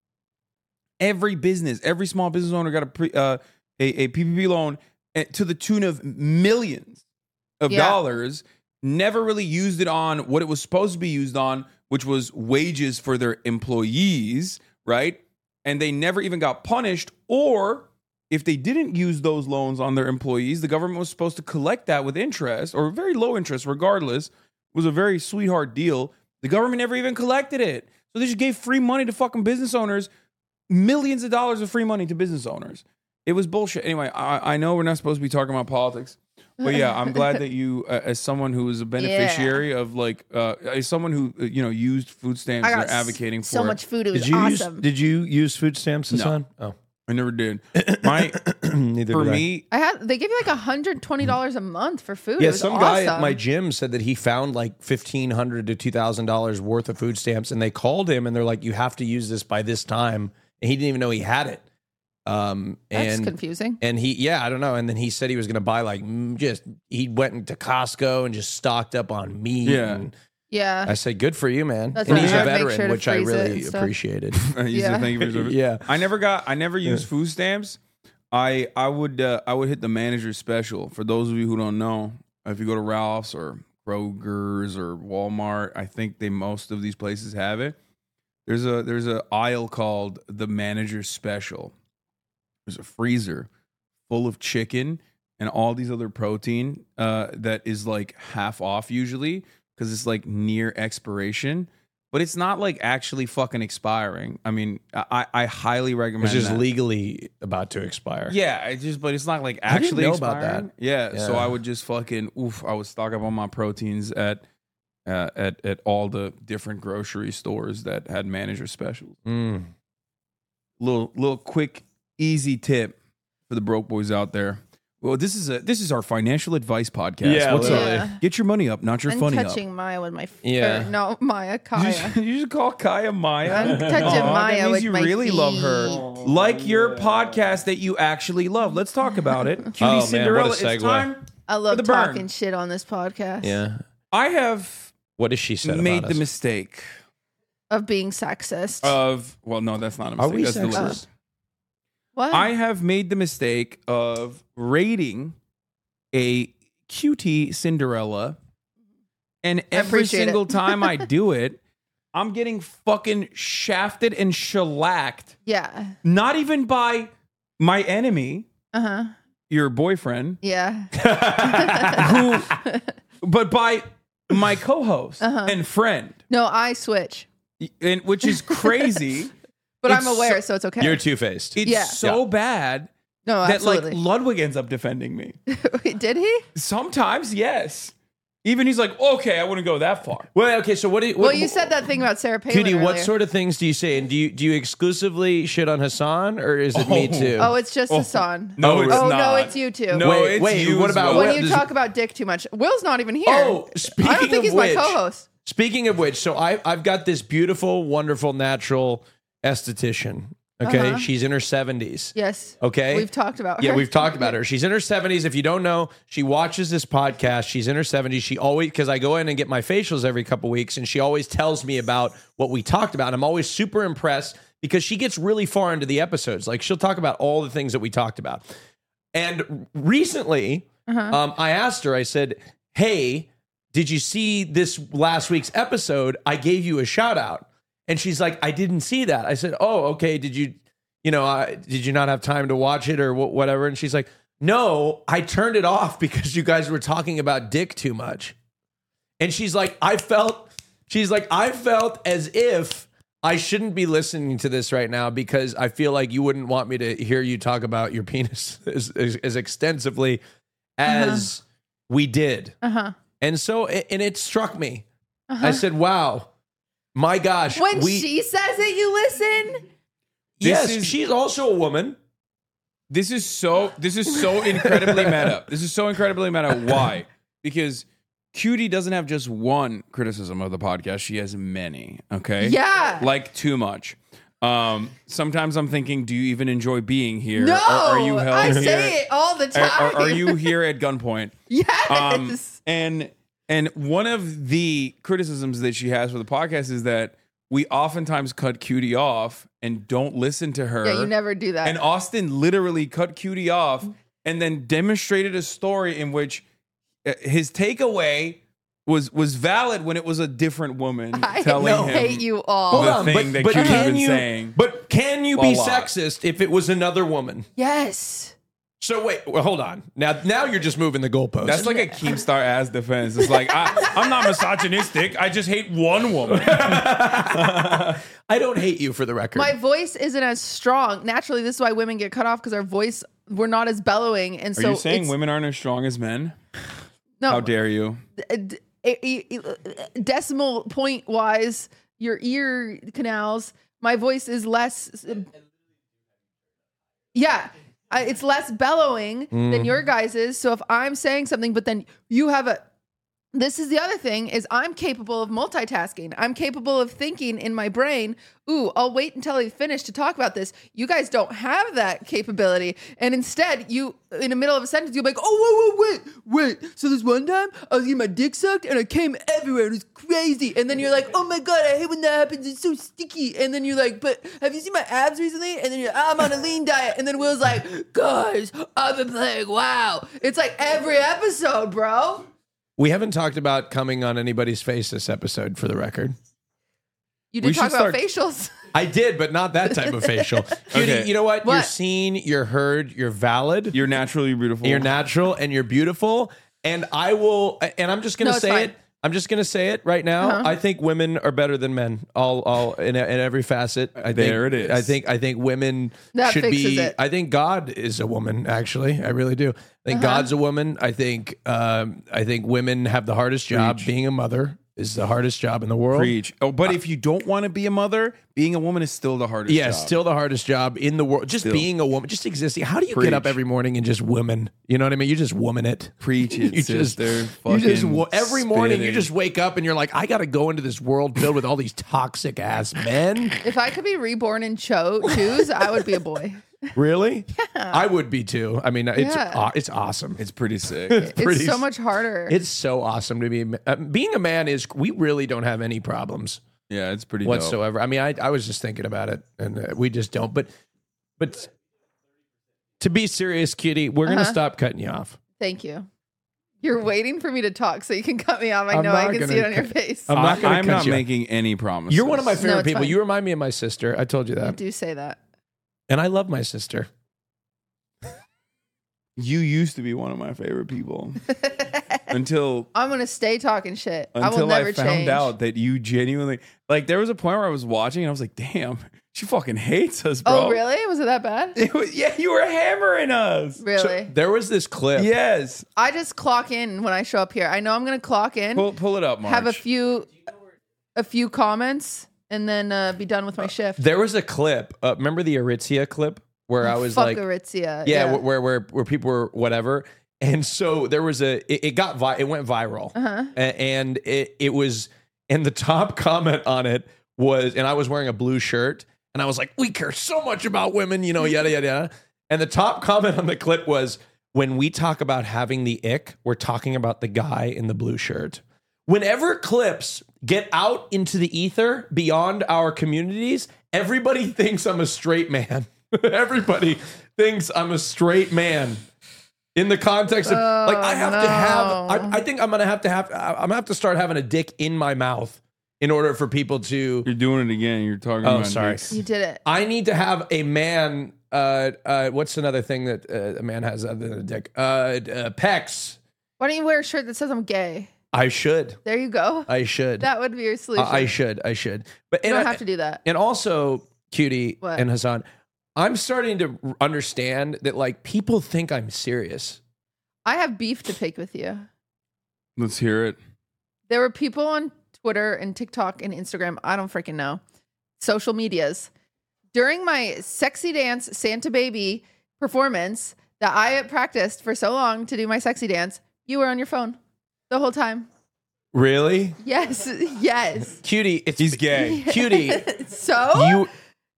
S2: Every business, every small business owner got a PPP loan to the tune of millions of dollars. Never really used it on what it was supposed to be used on, which was wages for their employees, right? And they never even got punished, or if they didn't use those loans on their employees, the government was supposed to collect that with interest, or very low interest regardless. It was a very sweetheart deal. The government never even collected it. So they just gave free money to fucking business owners, millions of dollars of free money to business owners. It was bullshit. Anyway, I know we're not supposed to be talking about politics, but yeah, I'm glad that you, as someone who is a beneficiary of like, as someone who, used food stamps and are advocating for
S3: so much food. It was
S1: awesome. Did you use food stamps, Hassan?
S2: No. Oh. I never did.
S1: Neither
S2: for
S1: did
S2: me,
S3: they give you like $120 a month for food.
S1: Yeah, some guy at my gym said that he found like $1,500 to $2,000 worth of food stamps, and they called him and they're like, "You have to use this by this time," and he didn't even know he had it.
S3: That's confusing.
S1: And I don't know. And then he said he was going to buy he went into Costco and just stocked up on meat.
S3: Yeah.
S1: I said, good for you, man.
S3: That's
S1: and he's a
S3: I'd
S1: veteran,
S3: sure
S1: which I really appreciated.
S2: Thank you for
S1: yeah.
S2: I never used food stamps. I would hit the manager's special. For those of you who don't know, if you go to Ralph's or Kroger's or Walmart, I think most of these places have it. There's a aisle called the manager's special. There's a freezer full of chicken and all these other protein that is like half off usually, because it's like near expiration, but it's not like actually fucking expiring. I mean, I highly recommend
S1: it's just
S2: that.
S1: Legally about to expire.
S2: Yeah, but it's not like actually
S1: I didn't know
S2: expiring.
S1: about that.
S2: Yeah, so I would just fucking I would stock up on my proteins at all the different grocery stores that had manager specials. Little quick easy tip for the broke boys out there. Well, this is our financial advice podcast.
S1: Yeah,
S2: what's
S1: literally.
S2: up? Get your money up, not your funny up.
S3: I'm touching Maya with my
S2: Kaya.
S3: Kaya.
S2: You should call Kaya Maya.
S3: I'm touching Maya
S2: that means
S3: with
S2: you
S3: my
S2: really
S3: feet.
S2: love her, like your podcast that you actually love. Let's talk about it. Cutie
S1: Man,
S2: Cinderella.
S1: what a
S2: It's
S1: segue.
S2: time.
S3: I love
S2: For the burn.
S3: talking shit on this podcast.
S1: Yeah.
S2: I have
S1: What has she said
S2: made
S1: about
S2: the
S1: us?
S2: mistake
S3: Of being sexist.
S2: of no, that's not a mistake.
S1: Are we
S2: That's
S1: sexist?
S2: deliberate.
S3: What?
S2: I have made the mistake of rating a cutie Cinderella, and every
S3: appreciate
S2: single
S3: it.
S2: time I do it, I'm getting fucking shafted and shellacked.
S3: Yeah.
S2: Not even by my enemy, your boyfriend,
S3: Yeah.
S2: but by my co-host and friend,
S3: No, I switch.
S2: and which is crazy.
S3: But
S2: It's
S3: I'm aware, so it's okay.
S1: You're two-faced.
S2: It's
S3: Yeah.
S2: so bad
S3: No,
S2: that like
S3: absolutely.
S2: Ludwig ends up defending me.
S3: Did he?
S2: Sometimes, yes. Even he's like, okay, I wouldn't go that far.
S1: Well, okay. So what?
S3: Well, you said that thing about Sarah Palin.
S1: Cutie, what
S3: earlier.
S1: sort of things do you say? And do you exclusively shit on Hassan, or is it me too?
S3: Oh, it's just Hassan.
S2: No, it's
S3: oh
S2: not.
S3: no, it's you too.
S2: No,
S1: Wait,
S2: it's
S1: wait,
S2: you
S1: what
S2: as
S1: about-
S2: well.
S3: When you
S1: does-
S3: talk about dick too much, Will's not even here.
S1: Oh,
S3: I
S1: speaking
S3: don't think
S1: of
S3: he's
S1: which,
S3: my co-host.
S1: Speaking of which, so I've got this beautiful, wonderful, natural esthetician. Okay, she's in her 70s.
S3: Yes.
S1: Okay.
S3: We've talked about her.
S1: Yeah, we've talked about her. She's in her 70s. If you don't know, she watches this podcast. She's in her 70s. She always, because I go in and get my facials every couple weeks, and she always tells me about what we talked about. And I'm always super impressed because she gets really far into the episodes. Like she'll talk about all the things that we talked about. And recently, I asked her, I said, hey, did you see this last week's episode? I gave you a shout out. And she's like, I didn't see that. I said, oh, okay. Did you not have time to watch it or whatever? And she's like, no, I turned it off because you guys were talking about dick too much. And she's like, I felt as if I shouldn't be listening to this right now because I feel like you wouldn't want me to hear you talk about your penis as extensively as we did. And so, and it struck me. I said, wow. My gosh.
S3: When she says it, you listen?
S1: Yes, she's also a woman.
S2: This is so incredibly meta. This is so incredibly meta. Why? Because Cutie doesn't have just one criticism of the podcast. She has many. Okay.
S3: Yeah.
S2: Like too much. Sometimes I'm thinking, do you even enjoy being here?
S3: No,
S2: are you held
S3: I
S2: here?
S3: say it all the time.
S2: Are you here at gunpoint?
S3: Yes.
S2: And one of the criticisms that she has for the podcast is that we oftentimes cut Cutie off and don't listen to her.
S3: Yeah, you never do that.
S2: And Austin literally cut Cutie off and then demonstrated a story in which his takeaway was valid when it was a different woman telling him.
S3: hate you all.
S2: The thing that Cutie's been saying.
S1: But can you be
S2: A lot.
S1: sexist if it was another woman?
S3: Yes.
S1: So wait, well, hold on. Now you're just moving the goalpost.
S2: That's like a Keemstar ass defense. It's like, I'm not misogynistic. I just hate one woman.
S1: I don't hate you for the record.
S3: My voice isn't as strong. Naturally, this is why women get cut off because our voice, we're not as bellowing. And
S2: Are
S3: so
S2: you saying
S3: it's,
S2: women aren't as strong as men?
S3: no,
S2: How dare you?
S3: Decimal point wise, your ear canals, my voice is less. Yeah. It's less bellowing than your guys's. So if I'm saying something, but then you have this is the other thing is I'm capable of multitasking. I'm capable of thinking in my brain, ooh, I'll wait until I finish to talk about this. You guys don't have that capability. And instead, you, in the middle of a sentence, you'll be like, oh, wait. So this one time, I was getting my dick sucked and it came everywhere. It was crazy. And then you're like, oh my God, I hate when that happens. It's so sticky. And then you're like, but have you seen my abs recently? And then you're like, I'm on a lean diet. And then Will's like, guys, I've been playing WoW. It's like every episode, bro.
S1: We haven't talked about coming on anybody's face this episode, for the record.
S3: You
S2: We
S3: did talk
S2: should
S3: about
S2: start-
S3: facials.
S1: I did, but not that type of facial. Cutie,
S2: Okay.
S1: you know what? You're
S3: What?
S1: seen, you're heard, you're valid,
S2: You're naturally beautiful.
S1: you're natural, and you're beautiful. And I will, and I'm just going
S3: No,
S1: to
S3: it's
S1: say
S3: fine.
S1: it. I'm just going to say it right now. I think women are better than men, all in every facet. I think,
S2: There it is.
S1: I think women
S3: That
S1: should
S3: fixes
S1: be.
S3: it.
S1: I think God is a woman. Actually, I really do. I think God's a woman. I think women have the hardest job.
S2: Preach.
S1: Being a mother is the hardest job in the world.
S2: Preach. Oh, but if you don't want to be a mother, being a woman is still the hardest
S1: Yeah,
S2: job.
S1: still the hardest job in the world. Just
S2: Still.
S1: being a woman, just existing. How do you
S2: Preach.
S1: get up every morning and just woman? You know what I mean? You just woman it.
S2: Preach it,
S1: You just,
S2: sister.
S1: you just
S2: Fucking
S1: every morning you
S2: spitting.
S1: just wake up and you're like, I got to go into this world filled with all these toxic ass men.
S3: If I could be reborn in choose, I would be a boy.
S1: Really? Yeah. I would be too. I mean, it's
S3: Yeah.
S1: it's awesome.
S2: It's pretty sick.
S3: It's so much harder.
S1: It's so awesome to be. Being a man is. We really don't have any problems
S2: Yeah, it's pretty
S1: whatsoever. I mean, I was just thinking about it, and we just don't. But to be serious, Kitty, we're gonna stop cutting you off.
S3: Thank you. You're waiting for me to talk so you can cut me off. I
S1: I'm
S3: know. I
S1: not
S3: can see
S1: gonna
S3: it on your
S1: cut-
S3: face.
S1: I'm not gonna
S2: I'm
S1: cut
S2: not
S1: you off.
S2: making any promises.
S1: You're one of my favorite
S3: it's
S1: people.
S3: fine.
S1: You remind me of my sister. I told you
S3: You
S1: that,
S3: do say that.
S1: and I love my sister.
S2: You used to be one of my favorite people until
S3: I'm gonna stay talking shit. I will
S2: until
S3: never
S2: I found
S3: change.
S2: out that you genuinely like. There was a point where I was watching and I was like, "Damn, She fucking hates us, bro.
S3: Oh, really? Was it that bad?
S2: Yeah, you were hammering us.
S3: Really?
S1: There was this clip.
S2: Yes.
S3: I just clock in when I show up here. I know I'm going to clock in,
S2: Pull it up, Marge.
S3: have a few comments, and then be done with my shift.
S1: There was a clip. Remember the Aritzia clip where I was
S3: Fuck
S1: like,
S3: Aritzia.
S1: yeah, where people were whatever. And so there was it went viral. And it was, and the top comment on it was, and I was wearing a blue shirt, and I was like, we care so much about women, yada, yada, yada. And the top comment on the clip was, when we talk about having the ick, we're talking about the guy in the blue shirt. Whenever clips get out into the ether beyond our communities, everybody thinks I'm a straight man. Everybody thinks I'm a straight man. In the context of I have to have, I think I'm gonna have to start having a dick in my mouth in order for people to.
S2: You're doing it again. You're talking about
S1: sorry.
S2: dicks.
S3: You did it.
S1: I need to have a man. What's another thing that a man has other than a dick? Pecs.
S3: Why don't you wear a shirt that says I'm gay?
S1: I should.
S3: There you go.
S1: I should.
S3: That would be your solution.
S1: I should. But
S3: You don't have to do that.
S1: And also, Cutie
S3: What?
S1: and Hassan, I'm starting to understand that like people think I'm serious.
S3: I have beef to pick with you.
S2: Let's hear it.
S3: There were people on Twitter and TikTok and Instagram, I don't freaking know, social medias, during my sexy dance Santa Baby performance that I practiced for so long to do my sexy dance, you were on your phone the whole time.
S1: Really?
S3: Yes. Yes.
S1: Cutie,
S2: He's gay.
S1: Cutie.
S3: So?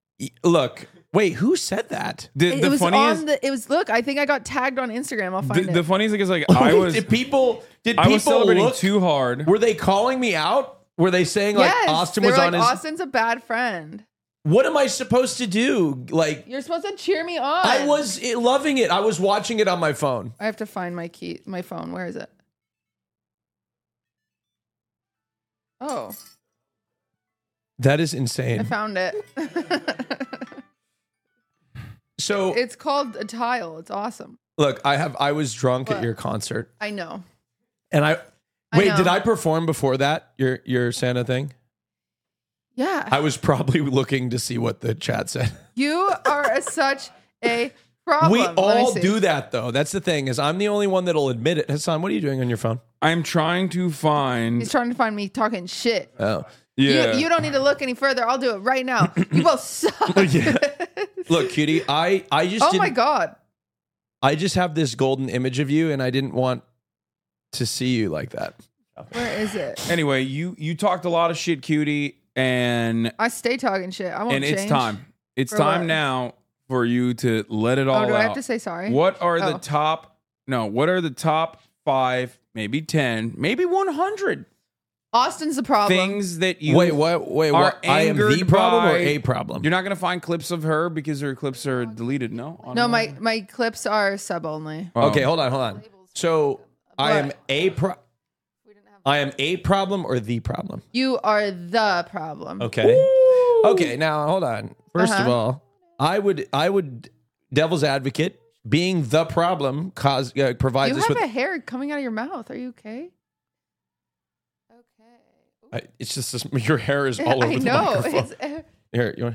S1: Look, wait, who said that?
S3: It
S2: The
S3: was
S2: funny
S3: on
S2: is,
S3: it was, look, I think I got tagged on Instagram. I'll find
S2: the
S3: it.
S2: funny thing is like I was
S1: Did people
S2: celebrating
S1: look,
S2: too hard.
S1: Were they calling me out? Were they saying like
S3: Yes,
S1: Austin
S3: they
S1: was
S3: were
S1: on
S3: like,
S1: his
S3: Austin's a bad friend.
S1: What am I supposed to do? Like
S3: You're supposed to cheer me on.
S1: I was loving it. I was watching it on my phone.
S3: I have to find my phone. Where is it? Oh,
S1: That is
S3: I
S1: insane.
S3: found it.
S1: So
S3: It's called a tile. It's awesome.
S1: look, I was drunk at
S3: What?
S1: your concert.
S3: I know.
S1: And
S3: I
S1: wait,
S3: know.
S1: did I perform before that? Your Santa thing?
S3: Yeah.
S1: I was probably looking to see what the chat said.
S3: You are such a problem.
S1: We
S3: Let me
S1: all
S3: see.
S1: do that though. That's the thing, is I'm the only one that'll admit it. Hassan, what are you doing on your phone?
S2: I'm trying to find.
S3: He's trying to find me talking shit.
S1: Oh.
S2: Yeah.
S3: You don't need to look any further. I'll do it right now. You both suck.
S1: Look, Cutie, I just
S3: Oh
S1: didn't,
S3: my God.
S1: I just have this golden image of you and I didn't want to see you like that.
S3: Where is it?
S2: Anyway, you talked a lot of shit, Cutie, and
S3: I stay talking shit. I won't change.
S2: it's time. It's
S3: For
S2: time
S3: what?
S2: now for you to let it all
S3: Oh,
S2: out.
S3: do I have to say sorry?
S2: What are
S3: Oh.
S2: the top? No, what are the top 5, maybe 10, maybe 100
S3: Austin's the problem.
S2: things that you
S1: Wait,
S2: are
S1: what? I am the
S2: angered
S1: problem or
S2: by-
S1: a problem?
S2: You're not gonna find clips of her because her clips are deleted. No,
S3: No, my clips are sub only.
S2: Oh.
S1: Okay, hold on. So I am
S3: What?
S1: I am a problem or the problem?
S3: You are the problem.
S1: Okay. Okay, now hold on. First of
S3: Uh-huh.
S1: all, I would devil's advocate, being the problem provides
S3: You
S1: us
S3: have
S1: with
S3: a hair coming out of your mouth. Are you okay? Okay.
S1: it's just your hair is all over
S3: I
S1: the
S3: know.
S1: microphone. Here, you want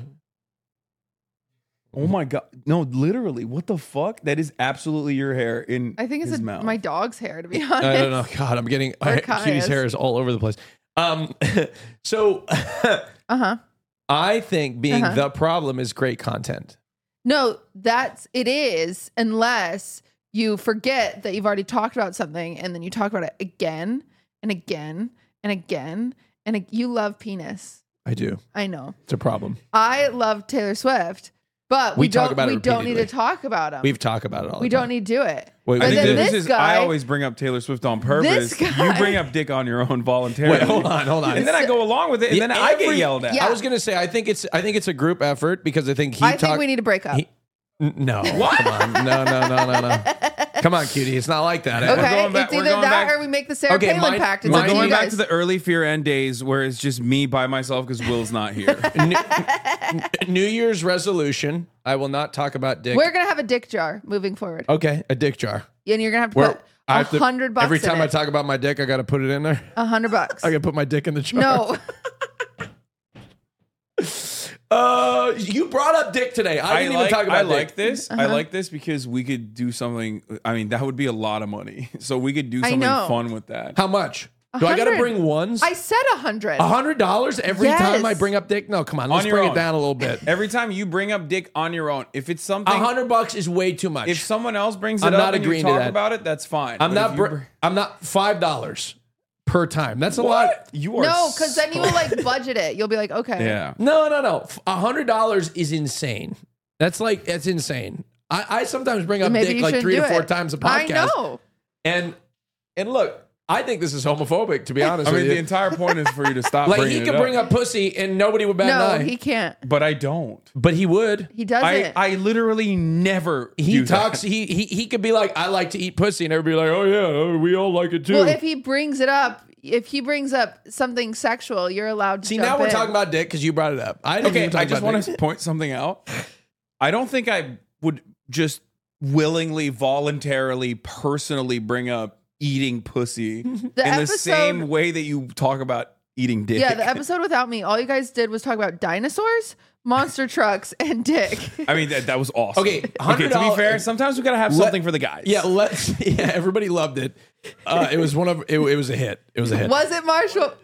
S2: Oh my god! No, literally, what the fuck? That is absolutely your hair in.
S3: I think it's
S2: his mouth.
S3: my dog's hair, to be honest.
S1: I don't know. God, I'm getting
S3: Or
S1: Cutie's
S3: Kaya's.
S1: hair is all over the place. So
S3: Uh-huh.
S1: I think being
S3: Uh-huh.
S1: the problem is great content.
S3: No, it is, unless you forget that you've already talked about something and then you talk about it again and again and again. And you love penis.
S1: I do.
S3: I know.
S1: It's a problem.
S3: I love Taylor Swift, but
S1: We talk about it
S3: we don't need to
S1: repeatedly.
S3: talk about him.
S1: We've talked about it all.
S3: We
S1: the
S3: don't
S1: time.
S3: need to do it.
S1: Wait,
S3: But
S2: I think
S3: then
S2: this
S3: this
S2: is.
S3: guy,
S2: I always bring up Taylor Swift on purpose.
S3: This guy-
S2: You bring up dick on your own voluntarily.
S1: Wait, hold on.
S2: And then I go along with it, and then I get yelled at.
S3: Yeah.
S1: I was gonna say I think it's a group effort because I think
S3: I think we need to break up.
S1: No. Come on. No. Come on, Cutie. It's not like that.
S3: Okay,
S2: going back-
S3: it's
S2: we're
S3: either
S2: going
S3: that
S2: back-
S3: or we make the Sarah
S1: Okay,
S3: Palin pact. It's
S1: my-
S3: up to
S2: We're
S3: you
S2: going back
S3: guys.
S2: to the early Fear End days where it's just me by myself because Will's not here.
S1: New Year's resolution. I will not talk about dick.
S3: We're gonna have a dick jar moving forward,
S1: Okay, a dick jar.
S3: and you're gonna have to
S1: Where
S3: put
S1: I have to-
S3: $100
S1: every
S3: in
S1: time I
S3: it.
S1: talk about my dick, I got to put it in there.
S3: $100.
S1: I got to put my dick in the jar.
S3: No,
S1: You brought up dick today. I didn't even talk about
S2: I
S1: dick.
S2: like this. I like this because we could do something. I mean, that would be a lot of money. So we could do something
S3: know.
S2: fun with that.
S1: How much? Do I got to
S3: 100.
S1: bring ones?
S3: I said 100.
S1: $100 every
S3: Yes.
S1: time I bring up dick? No, come on. Let's
S2: your
S1: bring
S2: own.
S1: it down a little bit.
S2: Every time you bring up dick on your own, if it's something,
S1: $100 is way too much.
S2: if someone else brings
S1: I'm
S2: it
S1: not
S2: up and you
S1: agreeing to
S2: talk
S1: that.
S2: about it, that's fine.
S1: I'm
S2: But
S1: not.
S2: if you
S1: I'm not $5 per time. That's a lot.
S2: What? You are
S3: No, because then you will like budget it. You'll be like, okay.
S2: Yeah.
S1: No. $100 is insane. That's insane. I sometimes bring up
S3: Maybe
S1: dick
S3: you
S1: like
S3: shouldn't
S1: 3 to
S3: do
S1: 4
S3: it.
S1: times a
S3: I
S1: podcast.
S3: know.
S1: And look, I think this is homophobic. To be honest
S2: I
S1: with
S2: mean,
S1: you,
S2: the entire point is for you to stop
S1: like
S2: bringing
S1: he
S2: it
S1: could
S2: up.
S1: bring up pussy and nobody would bat an
S3: No,
S1: eye.
S3: he can't.
S2: But I don't.
S1: But he would.
S3: He doesn't.
S2: I literally never.
S1: He
S2: do
S1: talks.
S2: that.
S1: He could be like, I like to eat pussy, and everybody like, oh yeah, we all like it too.
S3: Well, if he brings it up, if he brings up something sexual, you're allowed to
S1: See,
S3: jump
S1: now we're
S3: in.
S1: talking about dick because you brought it up. I didn't
S2: Okay,
S1: even talk
S2: I just
S1: about
S2: want
S1: dick.
S2: to point something out. I don't think I would just willingly, voluntarily, personally bring up eating pussy in the
S3: episode-
S2: same way that you talk about eating dick.
S3: Yeah, the episode without me, all you guys did was talk about dinosaurs, monster trucks, and dick.
S2: I mean, that was awesome.
S1: Okay,
S2: okay. To be
S1: $100
S2: fair, sometimes we gotta have something for the guys.
S1: Yeah, yeah, everybody loved it. It was it was a hit. It was a hit.
S3: Was it Marshall?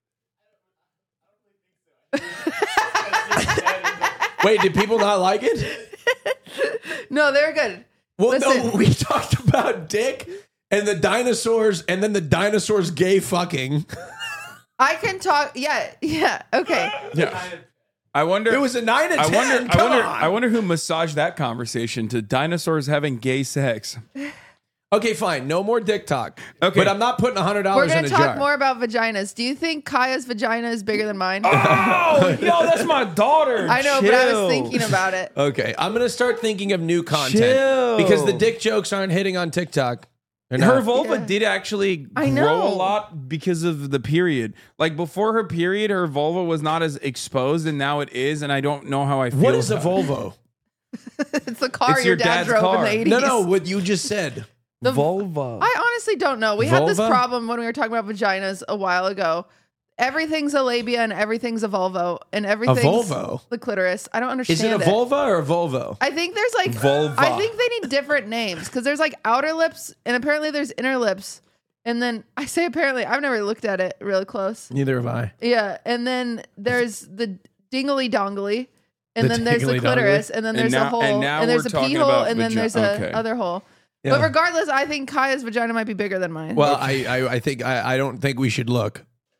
S1: Wait, did people not like it?
S3: No, they're good.
S1: Well, no,
S3: Listen.
S1: we talked about dick and the dinosaurs, and then the dinosaurs gay fucking.
S3: I can talk. Yeah. Okay.
S1: Yeah,
S2: I wonder.
S1: it was a 9 and 10. Come on.
S2: I wonder who massaged that conversation to dinosaurs having gay sex.
S1: Okay, fine. No more dick talk.
S2: Okay.
S1: But I'm not putting $100
S3: We're
S1: in
S3: going
S1: a
S3: to talk
S1: jar.
S3: more about vaginas. Do you think Kaya's vagina is bigger than mine?
S2: Oh, yo, that's my daughter.
S3: I know, but I was thinking about it.
S1: Okay, I'm gonna start thinking of new content
S2: Chill.
S1: because the dick jokes aren't hitting on TikTok. They're
S2: Her
S1: not.
S2: vulva
S3: Yeah.
S2: did actually
S3: I
S2: grow
S3: know.
S2: a lot because of the period. Like before her period, her vulva was not as exposed, and now it is. And I don't know how I feel.
S1: What is a
S2: about it.
S1: Volvo?
S3: It's the car
S2: It's
S3: your
S2: your
S3: dad
S2: dad's
S3: drove
S2: car.
S3: in the 80s.
S1: No, what you just said.
S3: The-
S2: vulva?
S3: I honestly don't know. We had this
S1: Vulva?
S3: problem when we were talking about vaginas a while ago. Everything's a labia and everything's a vulvo and everything's
S1: vulvo?
S3: the clitoris. I don't understand
S1: Is it a vulva or a Volvo?
S3: I think there's like
S2: Vulva.
S3: I think they need different names because there's like outer lips and apparently there's inner lips. And then I say apparently I've never looked at it really close.
S1: Neither have I.
S3: Yeah, and then there's the dingly dongly, and
S1: The
S3: then there's the
S1: dingly-dongly.
S3: clitoris, and then
S2: And
S3: there's
S2: now-
S3: a hole,
S2: and now
S3: and there's
S2: we're
S3: a pee
S2: talking
S3: hole,
S2: about
S3: and then there's a
S2: okay.
S3: other hole.
S1: Yeah.
S3: But regardless, I think Kaya's vagina might be bigger than mine.
S1: Well, I think I don't think we should look.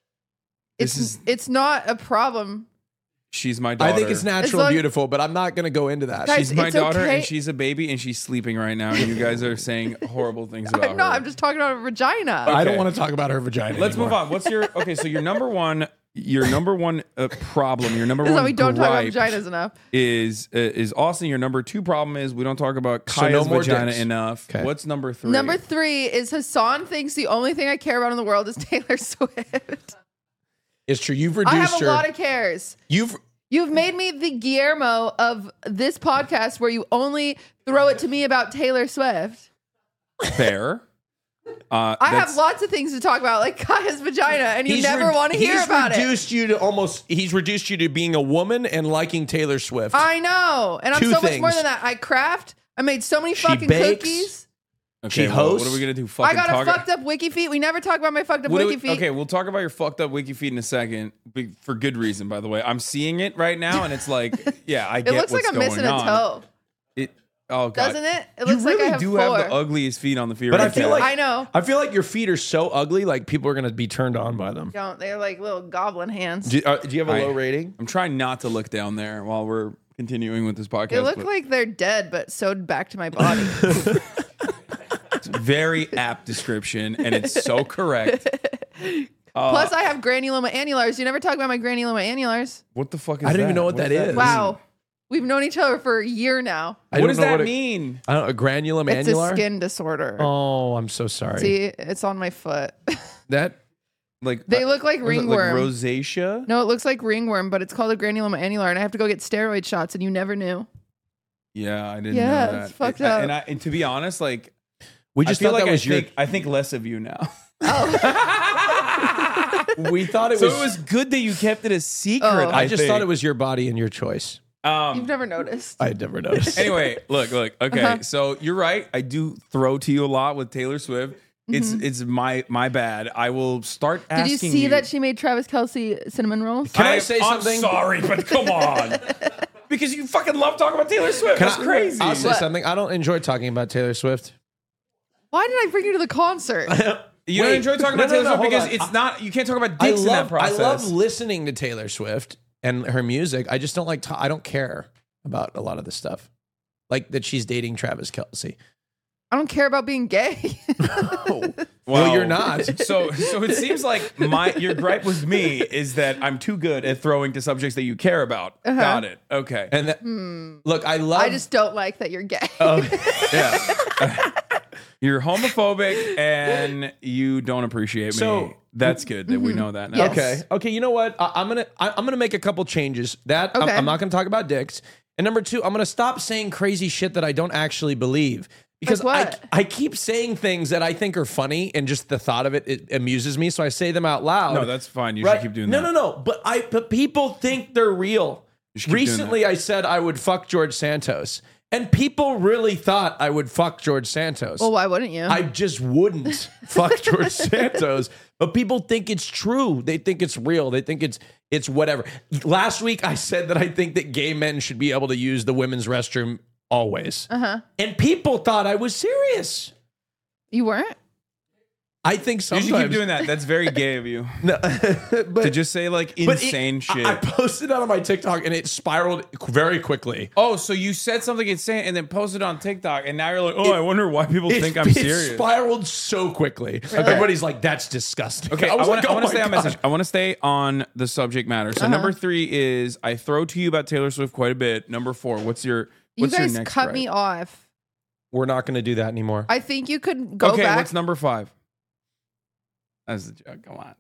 S3: it's not a problem.
S2: She's my daughter.
S1: I think it's natural
S3: As long-
S1: and beautiful, but I'm not going to go into that.
S3: Guys,
S2: She's my
S3: it's
S2: daughter,
S3: okay.
S2: and she's a baby, and she's sleeping right now. And you guys are saying horrible things about
S3: I'm not.
S2: her.
S3: I'm just talking about a vagina.
S1: I don't
S2: okay.
S1: want to talk about her vagina.
S2: Let's
S1: anymore.
S2: move on. What's your okay? So your number one problem, your number
S3: This is
S2: one
S3: why we don't talk about
S2: gripe
S3: vaginas enough.
S2: is Austin. Your number two problem is we don't talk about
S1: So
S2: Kaya's
S1: no more
S2: vagina
S1: dicks.
S2: enough.
S1: Okay.
S2: What's number three?
S3: Number 3 is Hassan thinks the only thing I care about in the world is Taylor Swift.
S1: It's true. You've
S3: I
S1: reduced
S3: have a
S1: her.
S3: lot of cares.
S1: You've
S3: You've made me the Guillermo of this podcast where you only throw it to me about Taylor Swift.
S2: fair.
S3: I have lots of things to talk about, like Kaya's vagina, and you
S1: he's
S3: never want to hear about it.
S1: He's reduced you to being a woman and liking Taylor Swift.
S3: I know. And I'm
S1: Two
S3: so much more
S1: things.
S3: than that. I craft. I made so many
S1: She
S3: fucking
S1: bakes.
S3: cookies.
S2: Okay,
S1: She
S2: well,
S1: hosts.
S2: what are we gonna do?
S3: I
S2: Fucking
S3: got
S2: talk
S3: a fucked up wiki feet. We never talk about my fucked up
S2: What do
S3: wiki
S2: we-
S3: feet.
S2: okay, we'll talk about your fucked up wiki feed in a second, for good reason, by the way. I'm seeing it right now, and it's like, yeah, I
S3: It
S2: get
S3: looks like
S2: what's
S3: I'm missing
S2: going
S3: a
S2: on.
S3: toe.
S2: Oh god,
S3: Doesn't it? It
S2: You
S3: looks like
S2: really
S3: I have
S2: do
S3: 4.
S2: have the ugliest feet on the feet.
S1: But
S2: right
S1: I feel
S2: there.
S1: like
S3: I know.
S1: I feel like your feet are so ugly, like people are going to be turned on by them.
S3: Don't. They're like little goblin hands.
S1: Do you have a
S2: I-
S1: low rating?
S2: I'm trying not to look down there while we're continuing with this podcast.
S3: They look
S2: but
S3: like they're dead, but sewed back to my body.
S2: it's a very apt description, and it's so correct.
S3: Plus, I have granuloma annulars. You never talk about my granuloma annulars.
S2: What the fuck is
S1: I don't
S2: that?
S1: even know what that is.
S2: mean?
S3: Wow. We've known each other for a year now.
S1: I
S2: What
S1: don't
S2: does
S1: know
S2: that
S1: what
S2: mean?
S1: I don't, a granulum
S3: It's
S1: annular?
S3: a skin disorder.
S1: Oh, I'm so sorry.
S3: See, it's on my foot.
S1: That
S2: Like
S3: They look like
S2: what is it,
S3: ringworm.
S2: like rosacea.
S3: No, it looks like ringworm, but it's called a granuloma annular, and I have to go get steroid shots, and you never knew.
S2: Yeah, I didn't
S3: Yeah,
S2: know that.
S3: it's fucked up.
S2: And to be honest, like
S1: we just
S2: I feel
S1: thought
S2: like
S1: that was your.
S2: I think less of you now.
S3: Oh.
S1: We thought it
S2: So
S1: was.
S2: it was good that you kept it a secret.
S3: Oh.
S1: I just
S2: think.
S1: thought it was your body and your choice.
S3: You've never noticed.
S1: I had never noticed.
S2: Anyway, look. Okay, so you're right. I do throw to you a lot with Taylor Swift. It's my bad. I will start
S3: Did
S2: asking
S3: you see that she made Travis Kelce cinnamon rolls?
S1: Can I say something?
S2: I'm sorry, but come on. Because you fucking love talking about Taylor Swift. That's crazy.
S1: I'll say
S3: What?
S1: something. I don't enjoy talking about Taylor Swift.
S3: Why did I bring you to the concert?
S2: You don't enjoy talking about
S1: No,
S2: Taylor
S1: no,
S2: Swift
S1: hold
S2: because
S1: on.
S2: it's not. You can't talk about
S1: I
S2: dicks in that
S1: love
S2: process.
S1: listening to Taylor Swift and her music. I just don't like. I don't care about a lot of the stuff, like that she's dating Travis Kelce.
S3: I don't care about being gay.
S1: Well, you're not.
S2: So it seems like your gripe with me is that I'm too good at throwing to subjects that you care about. Got it. Okay.
S1: And that, look, I love.
S3: I just don't like that you're gay.
S2: Yeah. You're homophobic and you don't appreciate me.
S1: So-
S2: That's good that we know that now.
S3: Yes.
S1: Okay. You know what? I'm gonna make a couple changes. That
S3: Okay.
S1: I'm not gonna talk about dicks. And number two, I'm gonna stop saying crazy shit that I don't actually believe. Because
S3: Like what?
S1: I keep saying things that I think are funny, and just the thought of it amuses me, so I say them out loud.
S2: No, that's fine. You should keep doing that.
S1: No. But people think they're real.
S2: should keep doing
S1: Recently, I said I would fuck George Santos, and people really thought I would fuck George Santos.
S3: Well, why wouldn't you?
S1: I just wouldn't fuck George Santos. But people think it's true. They think it's real. They think it's whatever. Last week I said that I think that gay men should be able to use the women's restroom always. And people thought I was serious.
S3: You weren't?
S1: I think
S2: You
S1: sometimes.
S2: should keep doing that. That's very gay of you.
S1: No, but,
S2: To just say like
S1: but
S2: insane shit.
S1: I posted it on my TikTok and it spiraled very quickly.
S2: Oh, so you said something insane and then posted on TikTok, and now you're like, I wonder why people think I'm serious.
S1: It spiraled so quickly. Everybody's like, "That's disgusting."
S2: Okay, I
S1: was
S2: want
S1: like, "Oh
S2: to
S1: my
S2: stay on
S1: God."
S2: message. I want to stay on the subject matter. So number 3 is I throw to you about Taylor Swift quite a bit. Number 4, what's your
S3: You
S2: your
S3: guys
S2: next
S3: cut
S2: gripe?
S3: me off.
S1: We're not going to do that anymore.
S3: I think you could go
S2: Okay,
S3: back.
S2: what's number 5? That's the joke. Come on.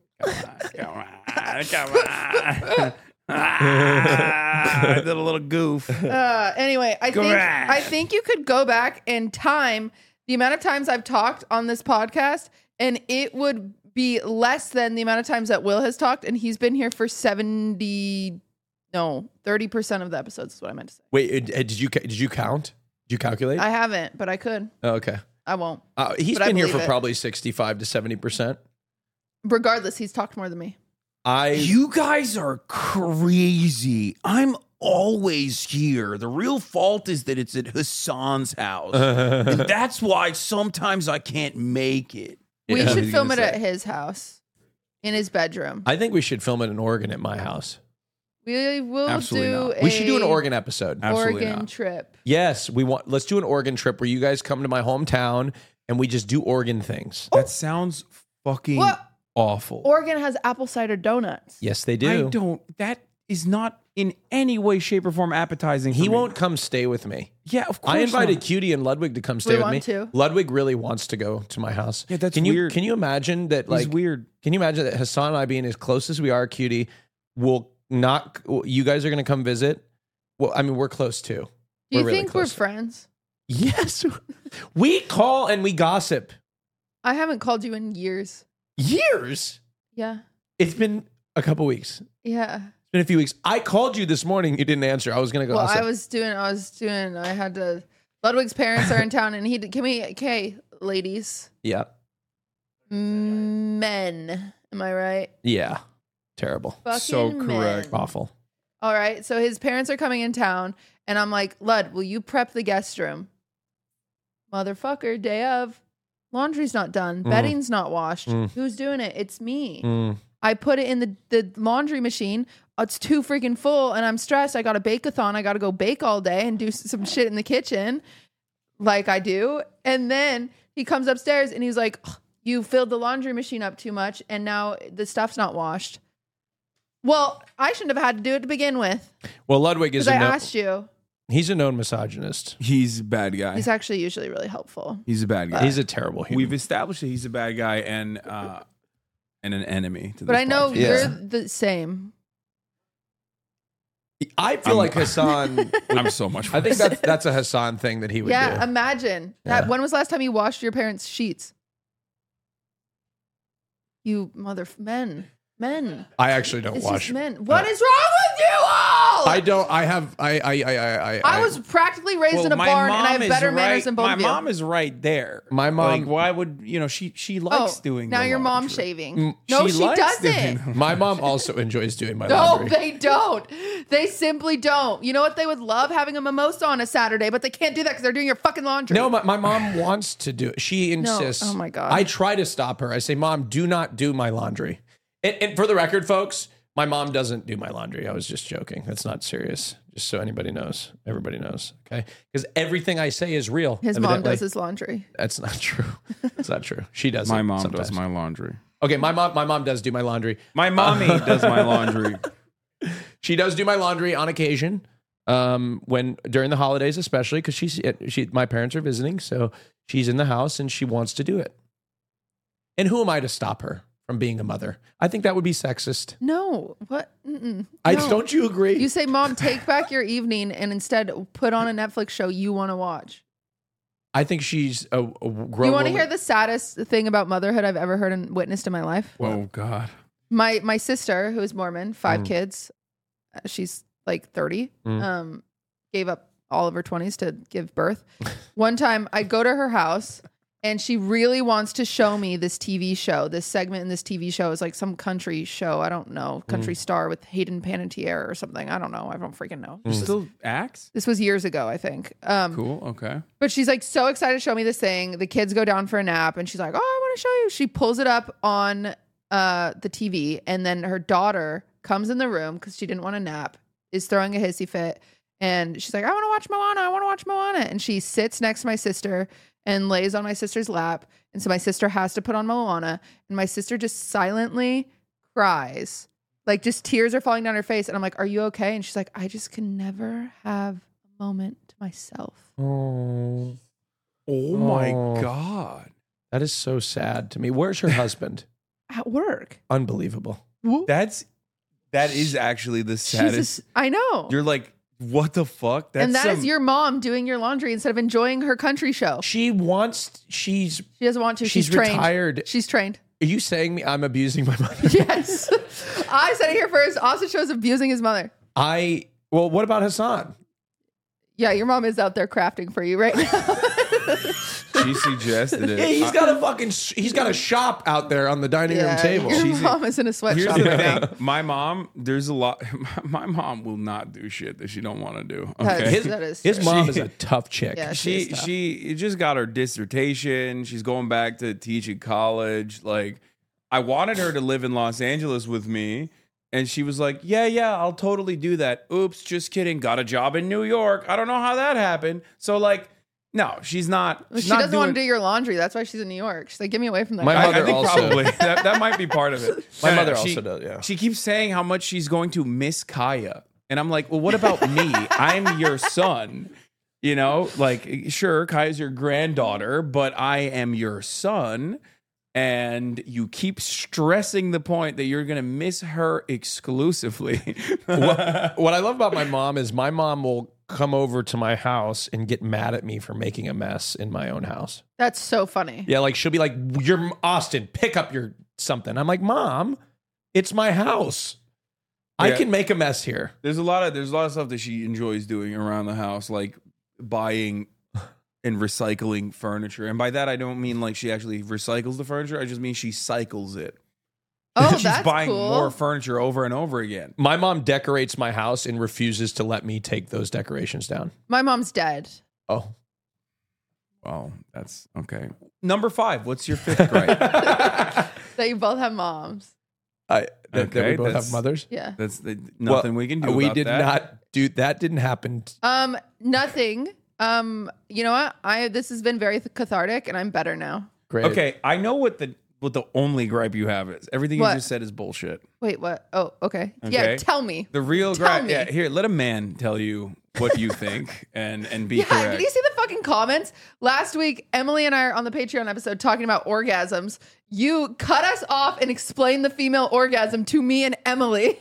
S2: I did a little goof.
S3: Anyway,
S2: Correct.
S3: I think you could go back and time the amount of times I've talked on this podcast, and it would be less than the amount of times that Will has talked, and he's been here for 30% of the episodes is what I meant to say.
S1: Wait, did you count? Did you calculate?
S3: I haven't, but I could.
S1: Oh, okay.
S3: I won't.
S1: He's
S3: But I
S1: been here
S3: believe
S1: for
S3: it.
S1: probably 65 to 70%.
S3: Regardless, he's talked more than me.
S5: You guys are crazy. I'm always here. The real fault is that it's at Hassan's house. And that's why sometimes I can't make it.
S3: We
S1: Yeah.
S3: should film it at his house, in his bedroom.
S1: I think we should film it in Oregon at my house.
S3: We will
S2: Absolutely
S3: do
S2: not.
S3: a
S1: We should do an Oregon episode.
S2: Absolutely
S3: Oregon
S2: not.
S3: trip.
S1: Yes, let's do an Oregon trip where you guys come to my hometown and we just do Oregon things.
S2: That sounds fucking
S3: What?
S2: awful.
S3: Oregon has apple cider donuts.
S1: Yes, they do.
S2: That is not in any way, shape, or form appetizing.
S1: He
S2: for me.
S1: won't come stay with me.
S2: Yeah, of course.
S1: I invited
S2: not.
S1: Cutie and Ludwig to come stay with
S3: want
S1: me.
S3: to.
S1: Ludwig really wants to go to my house.
S2: Yeah, that's
S1: can
S2: weird.
S1: Can you imagine that?
S2: He's
S1: Like,
S2: weird.
S1: Can you imagine that Hassan and I, being as close as we are, Cutie, will not? You guys are going to come visit. Well, I mean, we're close too.
S3: Do you
S1: really
S3: think we're
S1: close.
S3: friends?
S1: Yes, we call and we gossip.
S3: I haven't called you in years.
S1: Years.
S3: Yeah.
S1: It's been a couple weeks.
S3: Yeah.
S1: It's been a few weeks. I called you this morning. You didn't answer. I was going to
S3: Well,
S1: gossip.
S3: I had to, Ludwig's parents are in town and okay, ladies,
S1: Yeah.
S3: men, am I right?
S1: Yeah. Terrible.
S3: Fucking
S2: So correct.
S3: men.
S1: Awful.
S3: All right. So his parents are coming in town and I'm like, Lud, will you prep the guest room? Motherfucker, day of. Laundry's not done. Bedding's not washed. Who's doing it? It's me. I put it in the laundry machine. It's too freaking full and I'm stressed. I got a bake-a-thon. I got to go bake all day and do some shit in the kitchen like I do. And then he comes upstairs and he's like, you filled the laundry machine up too much and now the stuff's not washed. Well, I shouldn't have had to do it to begin with
S1: Well, Ludwig is
S3: because I asked you.
S1: he's a known misogynist.
S2: He's a bad guy.
S3: He's actually usually really helpful.
S2: He's a bad guy.
S1: He's a terrible human.
S2: We've established that he's a bad guy and an enemy. To
S3: But
S2: this
S3: I know
S2: podcast.
S3: you're the same.
S1: I feel like Hassan.
S2: I'm so much.
S1: I think that's a Hassan thing that he would
S3: Yeah,
S1: do.
S3: imagine that.
S1: Yeah.
S3: When was the last time you washed your parents' sheets? You men.
S1: I actually don't
S3: It's
S1: wash.
S3: just men. What is wrong with you all?
S1: I don't. I have. I
S3: was practically raised in a barn, and I have better manners than both of you.
S2: My mom is right there.
S1: My mom.
S2: Like, why would she likes doing?
S3: Now
S2: the
S3: your
S2: laundry.
S3: mom's shaving. No, she
S2: likes doing
S3: doesn't.
S2: the-
S1: My mom also enjoys doing my
S3: No,
S1: laundry.
S3: they don't. They simply don't. You know what? They would love having a mimosa on a Saturday, but they can't do that because they're doing your fucking laundry.
S1: No, my mom wants to do it. She insists.
S3: Oh my God.
S1: I try to stop her. I say, Mom, do not do my laundry. And for the record, folks, my mom doesn't do my laundry. I was just joking. That's not serious. Just so anybody knows. Everybody knows. Okay. Because everything I say is real.
S3: His mom
S1: evidently.
S3: does his laundry.
S1: That's not true. It's not true. She does.
S2: My
S1: it
S2: mom
S1: sometimes.
S2: does my laundry.
S1: Okay, my mom does do my laundry.
S2: My mommy does my laundry.
S1: She does do my laundry on occasion. When during the holidays, especially because my parents are visiting, so she's in the house and she wants to do it. And who am I to stop her from being a mother? I think that would be sexist.
S3: No. What? No.
S1: Don't you agree?
S3: You say, Mom, take back your evening and instead put on a Netflix show you want to watch.
S1: I think she's a grown
S3: You want to
S1: woman.
S3: hear the saddest thing about motherhood I've ever heard and witnessed in my life?
S2: Oh God.
S3: My sister, who's Mormon, 5 kids, she's like 30, gave up all of her 20s to give birth. One time I go to her house and she really wants to show me this TV show. This segment in this TV show is like some country show. I don't know. Country Star with Hayden Panettiere or something. I don't know. I don't freaking know.
S2: Still acts?
S3: This was years ago, I think.
S2: Cool. Okay.
S3: But she's like so excited to show me this thing. The kids go down for a nap and she's like, oh, I want to show you. She pulls it up on the TV and then her daughter comes in the room because she didn't want to nap, is throwing a hissy fit. And she's like, I want to watch Moana. I want to watch Moana. And she sits next to my sister and lays on my sister's lap. And so my sister has to put on Moana. And my sister just silently cries. Like just tears are falling down her face. And I'm like, are you okay? And she's like, I just can never have a moment to myself.
S1: Oh,
S2: Oh my God.
S1: that is so sad to me. Where's her husband?
S3: At work.
S1: Unbelievable.
S2: That is actually the saddest.
S3: Jesus, I know.
S2: You're like, what the fuck? That's
S3: And that is your mom doing your laundry instead of enjoying her country show.
S1: She
S3: She doesn't want to. She's trained.
S1: retired.
S3: She's trained.
S1: Are you saying I'm abusing my mother?
S3: Yes. I said it here first. Austin Show's abusing his mother.
S1: Well, what about Hassan?
S3: Yeah, your mom is out there crafting for you right now.
S2: She suggested it.
S1: Yeah, he's got a shop out there on the dining room table.
S3: Your mom is in a
S2: Here's
S3: sweatshop.
S2: the thing. My mom, there's a lot. My mom will not do shit that she don't want to do. Okay.
S3: That is
S1: His
S3: true.
S1: mom is a tough chick.
S3: Yeah,
S2: She just got her dissertation. She's going back to teach at college. Like, I wanted her to live in Los Angeles with me. And she was like, yeah, I'll totally do that. Oops, just kidding. Got a job in New York. I don't know how that happened. So like, no, she's not.
S3: She doesn't want to do your laundry. That's why she's in New York. She's like, get me away from that.
S1: My
S3: guy.
S1: mother
S2: I think
S1: also-
S2: probably that might be part of it.
S1: My mother
S2: She-
S1: also does, yeah.
S2: She keeps saying how much she's going to miss Kaya. And I'm like, well, what about me? I'm your son. You know, like, sure, Kaya's your granddaughter, but I am your son. And you keep stressing the point that you're going to miss her exclusively.
S1: What I love about my mom is my mom will come over to my house and get mad at me for making a mess in my own house.
S3: That's so funny.
S1: Yeah, like she'll be like, "You're Austin, pick up your something." I'm like, "Mom, it's my house. I
S2: Yeah.
S1: can make a mess here."
S2: There's a lot of stuff that she enjoys doing around the house, like buying and recycling furniture. And by that, I don't mean like she actually recycles the furniture. I just mean she cycles it.
S3: Oh,
S2: She's
S3: that's
S2: buying
S3: cool.
S2: more furniture over and over again.
S1: My mom decorates my house and refuses to let me take those decorations down.
S3: My mom's dead.
S1: Oh.
S2: Well, that's okay. Number 5, what's your 5th gripe?
S3: They both have moms.
S1: That we
S2: Okay,
S1: both have
S2: that's-
S1: mothers.
S3: Yeah.
S2: That's nothing we can do
S1: We
S2: about
S1: did
S2: that.
S1: not do that. Didn't happen.
S3: Nothing. You know what? This has been very cathartic and I'm better now.
S1: Great.
S2: Okay, I know what the only gripe you have is. Everything
S3: What?
S2: you just said is bullshit.
S3: Wait, what? Oh, okay.
S2: Okay.
S3: Yeah, tell me.
S2: The real
S3: Tell
S2: gripe.
S3: me.
S2: Yeah, here, let a man tell you what you think and be
S3: Yeah,
S2: correct.
S3: did you see the fucking comments? Last week, Emily and I are on the Patreon episode talking about orgasms. You cut us off and explained the female orgasm to me and Emily.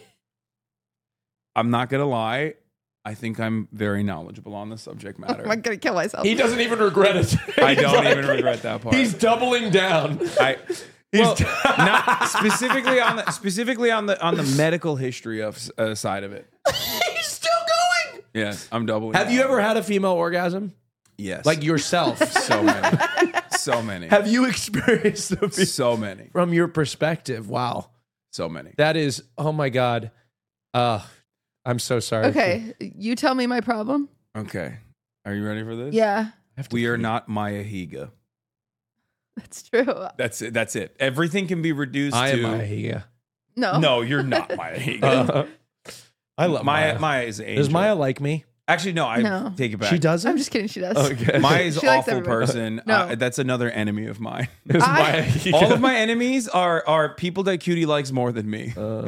S2: I'm not gonna lie. I think I'm very knowledgeable on the subject matter.
S3: I'm gonna kill myself.
S1: He doesn't even regret it.
S2: I
S1: He's
S2: don't
S1: like-
S2: even regret that part.
S1: He's doubling down.
S2: Well, not specifically on the medical history of side of it.
S1: He's still going.
S2: Yes, I'm doubling.
S1: Have you ever had a female orgasm?
S2: Yes,
S1: Like yourself?
S2: so many, so many,
S1: Have you experienced them
S2: so many,
S1: from your perspective? Wow.
S2: so many.
S1: That is, oh my God. I'm so sorry.
S3: Okay, you tell me my problem.
S2: Okay, are you ready for this?
S3: Yeah,
S2: We are not Maya Higa.
S3: that's true.
S2: That's it. That's it. Everything can be reduced
S1: I am
S2: to.
S1: Maya Higa.
S3: No,
S2: No, you're not Maya Higa.
S1: I love Maya.
S2: Maya is an angel.
S1: Does Maya like me?
S2: Actually, no. I
S3: No.
S2: take it back.
S1: She doesn't?
S3: I'm just kidding. She does.
S1: Okay.
S2: Maya is
S3: She
S2: an
S3: likes
S2: awful
S3: everybody.
S2: person.
S3: No.
S2: That's another enemy of mine.
S1: Is
S3: I-
S1: Maya Higa.
S2: All of my enemies are people that Cutie likes more than me.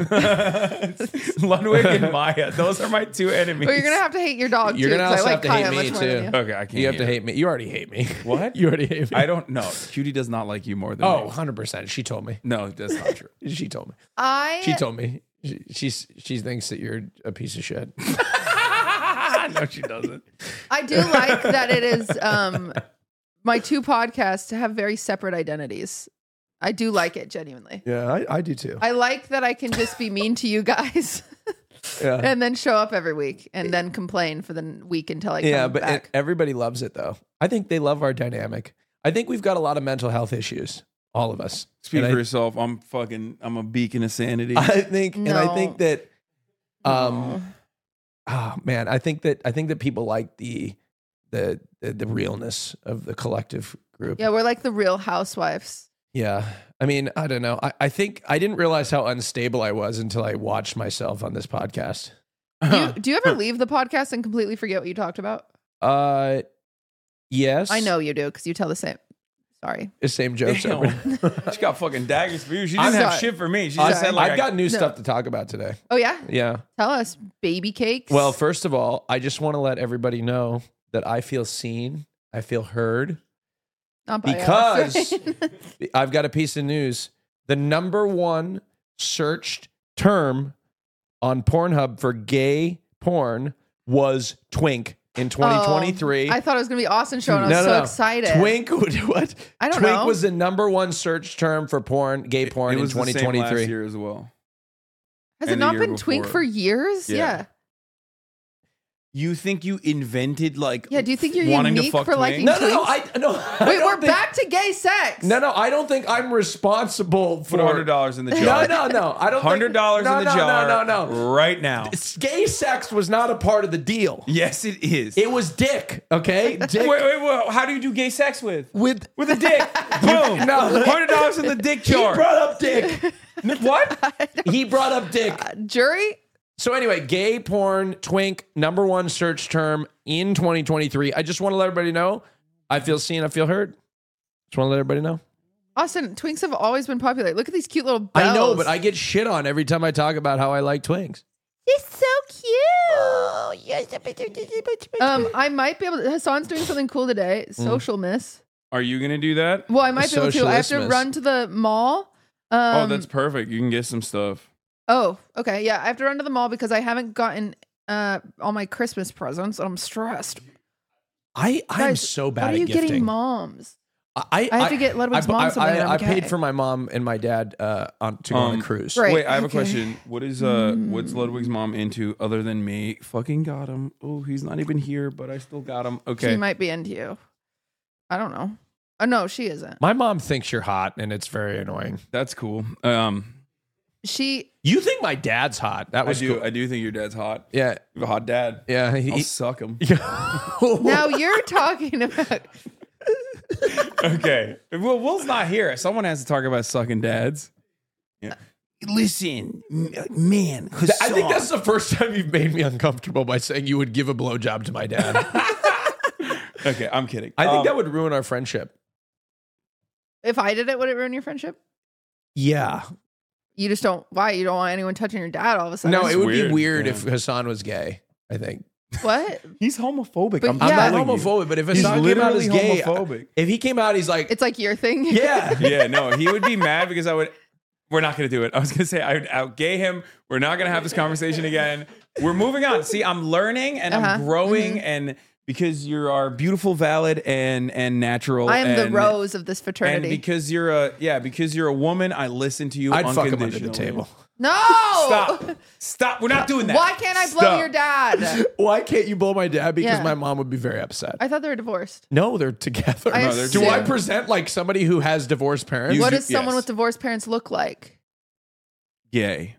S2: Ludwig and Maya. Those are my two enemies.
S3: Well, you're gonna have to hate your dog
S1: You're
S3: too.
S1: gonna
S3: 'Cause
S1: also
S3: I
S1: have
S3: like
S1: to
S3: Kaya
S1: hate me,
S3: much more than
S1: too.
S3: you.
S2: Okay, I can't.
S1: You have to
S2: it.
S1: hate me. You already hate me.
S2: What?
S1: You already hate me.
S2: I don't know. Cutie does not like you more than
S1: Oh,
S2: me.
S1: 100%. She told me.
S2: No, that's not true.
S1: She told me.
S3: I
S1: She told me. She thinks that you're a piece of shit.
S2: No, she doesn't.
S3: I do like that it is my two podcasts have very separate identities. I do like it genuinely.
S1: Yeah, I do too.
S3: I like that I can just be mean to you guys
S1: Yeah.
S3: and then show up every week and then complain for the week until I come
S1: Yeah, but
S3: back.
S1: everybody loves it though. I think they love our dynamic. I think we've got a lot of mental health issues, all of us.
S2: Speak
S1: And
S2: for
S1: I-
S2: yourself. I'm a beacon of sanity.
S1: I think, and I think
S3: No.
S1: that, oh man, I think that people like the realness of the collective group.
S3: Yeah, we're like the Real Housewives.
S1: Yeah. I mean, I don't know. I think I didn't realize how unstable I was until I watched myself on this podcast.
S3: Do you ever leave the podcast and completely forget what you talked about?
S1: Yes.
S3: I know you do because you tell the same. Sorry.
S1: The same jokes.
S2: Damn. She got fucking daggers for you. She
S3: I'm
S2: didn't have
S3: sorry.
S2: shit for me. She
S3: I'm
S2: just said
S3: sorry.
S2: like
S1: I've got new
S3: No.
S1: stuff to talk about today.
S3: Oh yeah,
S1: Yeah.
S3: tell us, baby cakes.
S1: Well, first of all, I just want to let everybody know that I feel seen. I feel heard.
S3: Not by
S1: because-
S3: us, right?
S1: I've got a piece of news. The number one searched term on Pornhub for gay porn was twink in 2023.
S3: I thought it was gonna be Austin show, and I was
S1: No,
S3: so
S1: no, no.
S3: excited.
S1: Twink, what?
S3: I don't
S1: Twink
S3: know.
S1: was the number one search term for porn, gay porn
S2: it
S1: in
S2: was the same
S1: 2023.
S2: last year as well.
S3: Has it
S2: and the
S3: not
S2: year
S3: been twink
S2: before.
S3: for years?
S2: Yeah.
S3: Yeah.
S2: You think you invented like
S3: Yeah, do you think you're
S2: wanting
S3: unique
S2: to fuck
S3: for liking
S2: twink?
S1: No,
S3: twinks?
S1: no. I
S3: Wait,
S1: don't
S3: we're
S1: think-
S3: back to gay sex.
S1: No, I don't think I'm responsible for
S2: Put $100 in the
S1: No,
S2: jar.
S1: no. I don't think-
S2: $100
S1: No,
S2: in the
S1: no,
S2: jar.
S1: No.
S2: Right now.
S1: Gay sex was not a part of the deal.
S2: Yes, it is.
S1: It was dick, okay? Dick
S2: Wait. How do you do gay sex with?
S1: with
S2: With a dick. Boom.
S1: No.
S2: $100 in the dick
S1: he
S2: jar.
S1: brought up dick.
S2: What?
S1: He brought up dick.
S3: Jury?
S1: So anyway, gay porn, twink, number one search term in 2023. I just want to let everybody know. I feel seen. I feel heard. Just want to let everybody know.
S3: Austin, twinks have always been popular. Look at these cute little bells.
S1: I know, but I get shit on every time I talk about how I like twinks.
S3: They're so cute. I might be able to. Hassan's doing something cool today. Social miss.
S2: Are you going to do that?
S3: Well, I might be able to. I have to
S1: Socialismus.
S3: run to the mall.
S2: Oh, that's perfect. You can get some stuff.
S3: Oh, okay. Yeah, I have to run to the mall because I haven't gotten all my Christmas presents, and I'm stressed.
S1: I'm
S3: Guys,
S1: so bad
S3: What are
S1: at
S3: you
S1: gifting.
S3: getting moms?
S1: I
S3: have to get Ludwig's mom something and I'm
S1: I paid
S3: okay.
S1: for my mom and my dad to go on a cruise.
S3: Right.
S2: Wait, I have a
S3: okay.
S2: question. What is what's Ludwig's mom into other than me? Fucking got him. Oh, he's not even here, but I still got him.
S3: She
S2: Okay.
S3: might be into you. I don't know. Oh, no, she isn't.
S1: My mom thinks you're hot, and it's very annoying.
S2: That's cool.
S3: She.
S1: You think my dad's hot? That
S2: I
S1: was
S2: do.
S1: cool.
S2: I do think your dad's hot.
S1: Yeah,
S2: You have a hot dad.
S1: yeah.
S2: I'll suck him.
S3: Now you're talking about.
S2: Okay. Well, Will's not here. Someone has to talk about sucking dads.
S5: Listen, man.
S1: I think that's the first time you've made me uncomfortable by saying you would give a blowjob to my dad.
S2: Okay, I'm kidding.
S1: I think that would ruin our friendship.
S3: If I did it, would it ruin your friendship?
S1: Yeah.
S3: You just don't. Why? You don't want anyone touching your dad all of a sudden?
S1: No, it would be
S2: weird,
S1: weird
S2: yeah.
S1: if Hassan was gay, I think.
S3: What?
S2: he's homophobic.
S3: But
S2: I'm
S3: yeah.
S1: I'm not
S2: telling you.
S1: homophobic, but if
S2: He's
S1: Hassan came out as
S2: literally
S1: gay,
S2: homophobic.
S1: if he came out, he's like,
S3: It's like your thing.
S1: yeah.
S2: Yeah, no, he would be mad because I would. We're not going to do it. I was going to say I would out-gay him. We're not going to have this conversation again. We're moving on. See, I'm learning and I'm growing and because you are beautiful, valid, and natural.
S3: I am the
S2: and-
S3: rose of this
S2: And
S3: fraternity.
S2: because you're a woman, I listen to you.
S1: I'd fuck him under the
S2: unconditionally.
S1: table.
S3: No!
S2: Stop. We're not doing that.
S3: Why can't I blow
S2: Stop.
S3: your dad?
S1: Why can't you blow my dad? Because
S3: Yeah.
S1: my mom would be very upset.
S3: I thought they were divorced.
S1: No, they're together.
S3: I
S2: No, they're
S1: Do I
S3: assume.
S1: present like somebody who has divorced parents?
S3: What
S2: do-
S3: does someone
S2: yes.
S3: with divorced parents look like?
S2: Gay.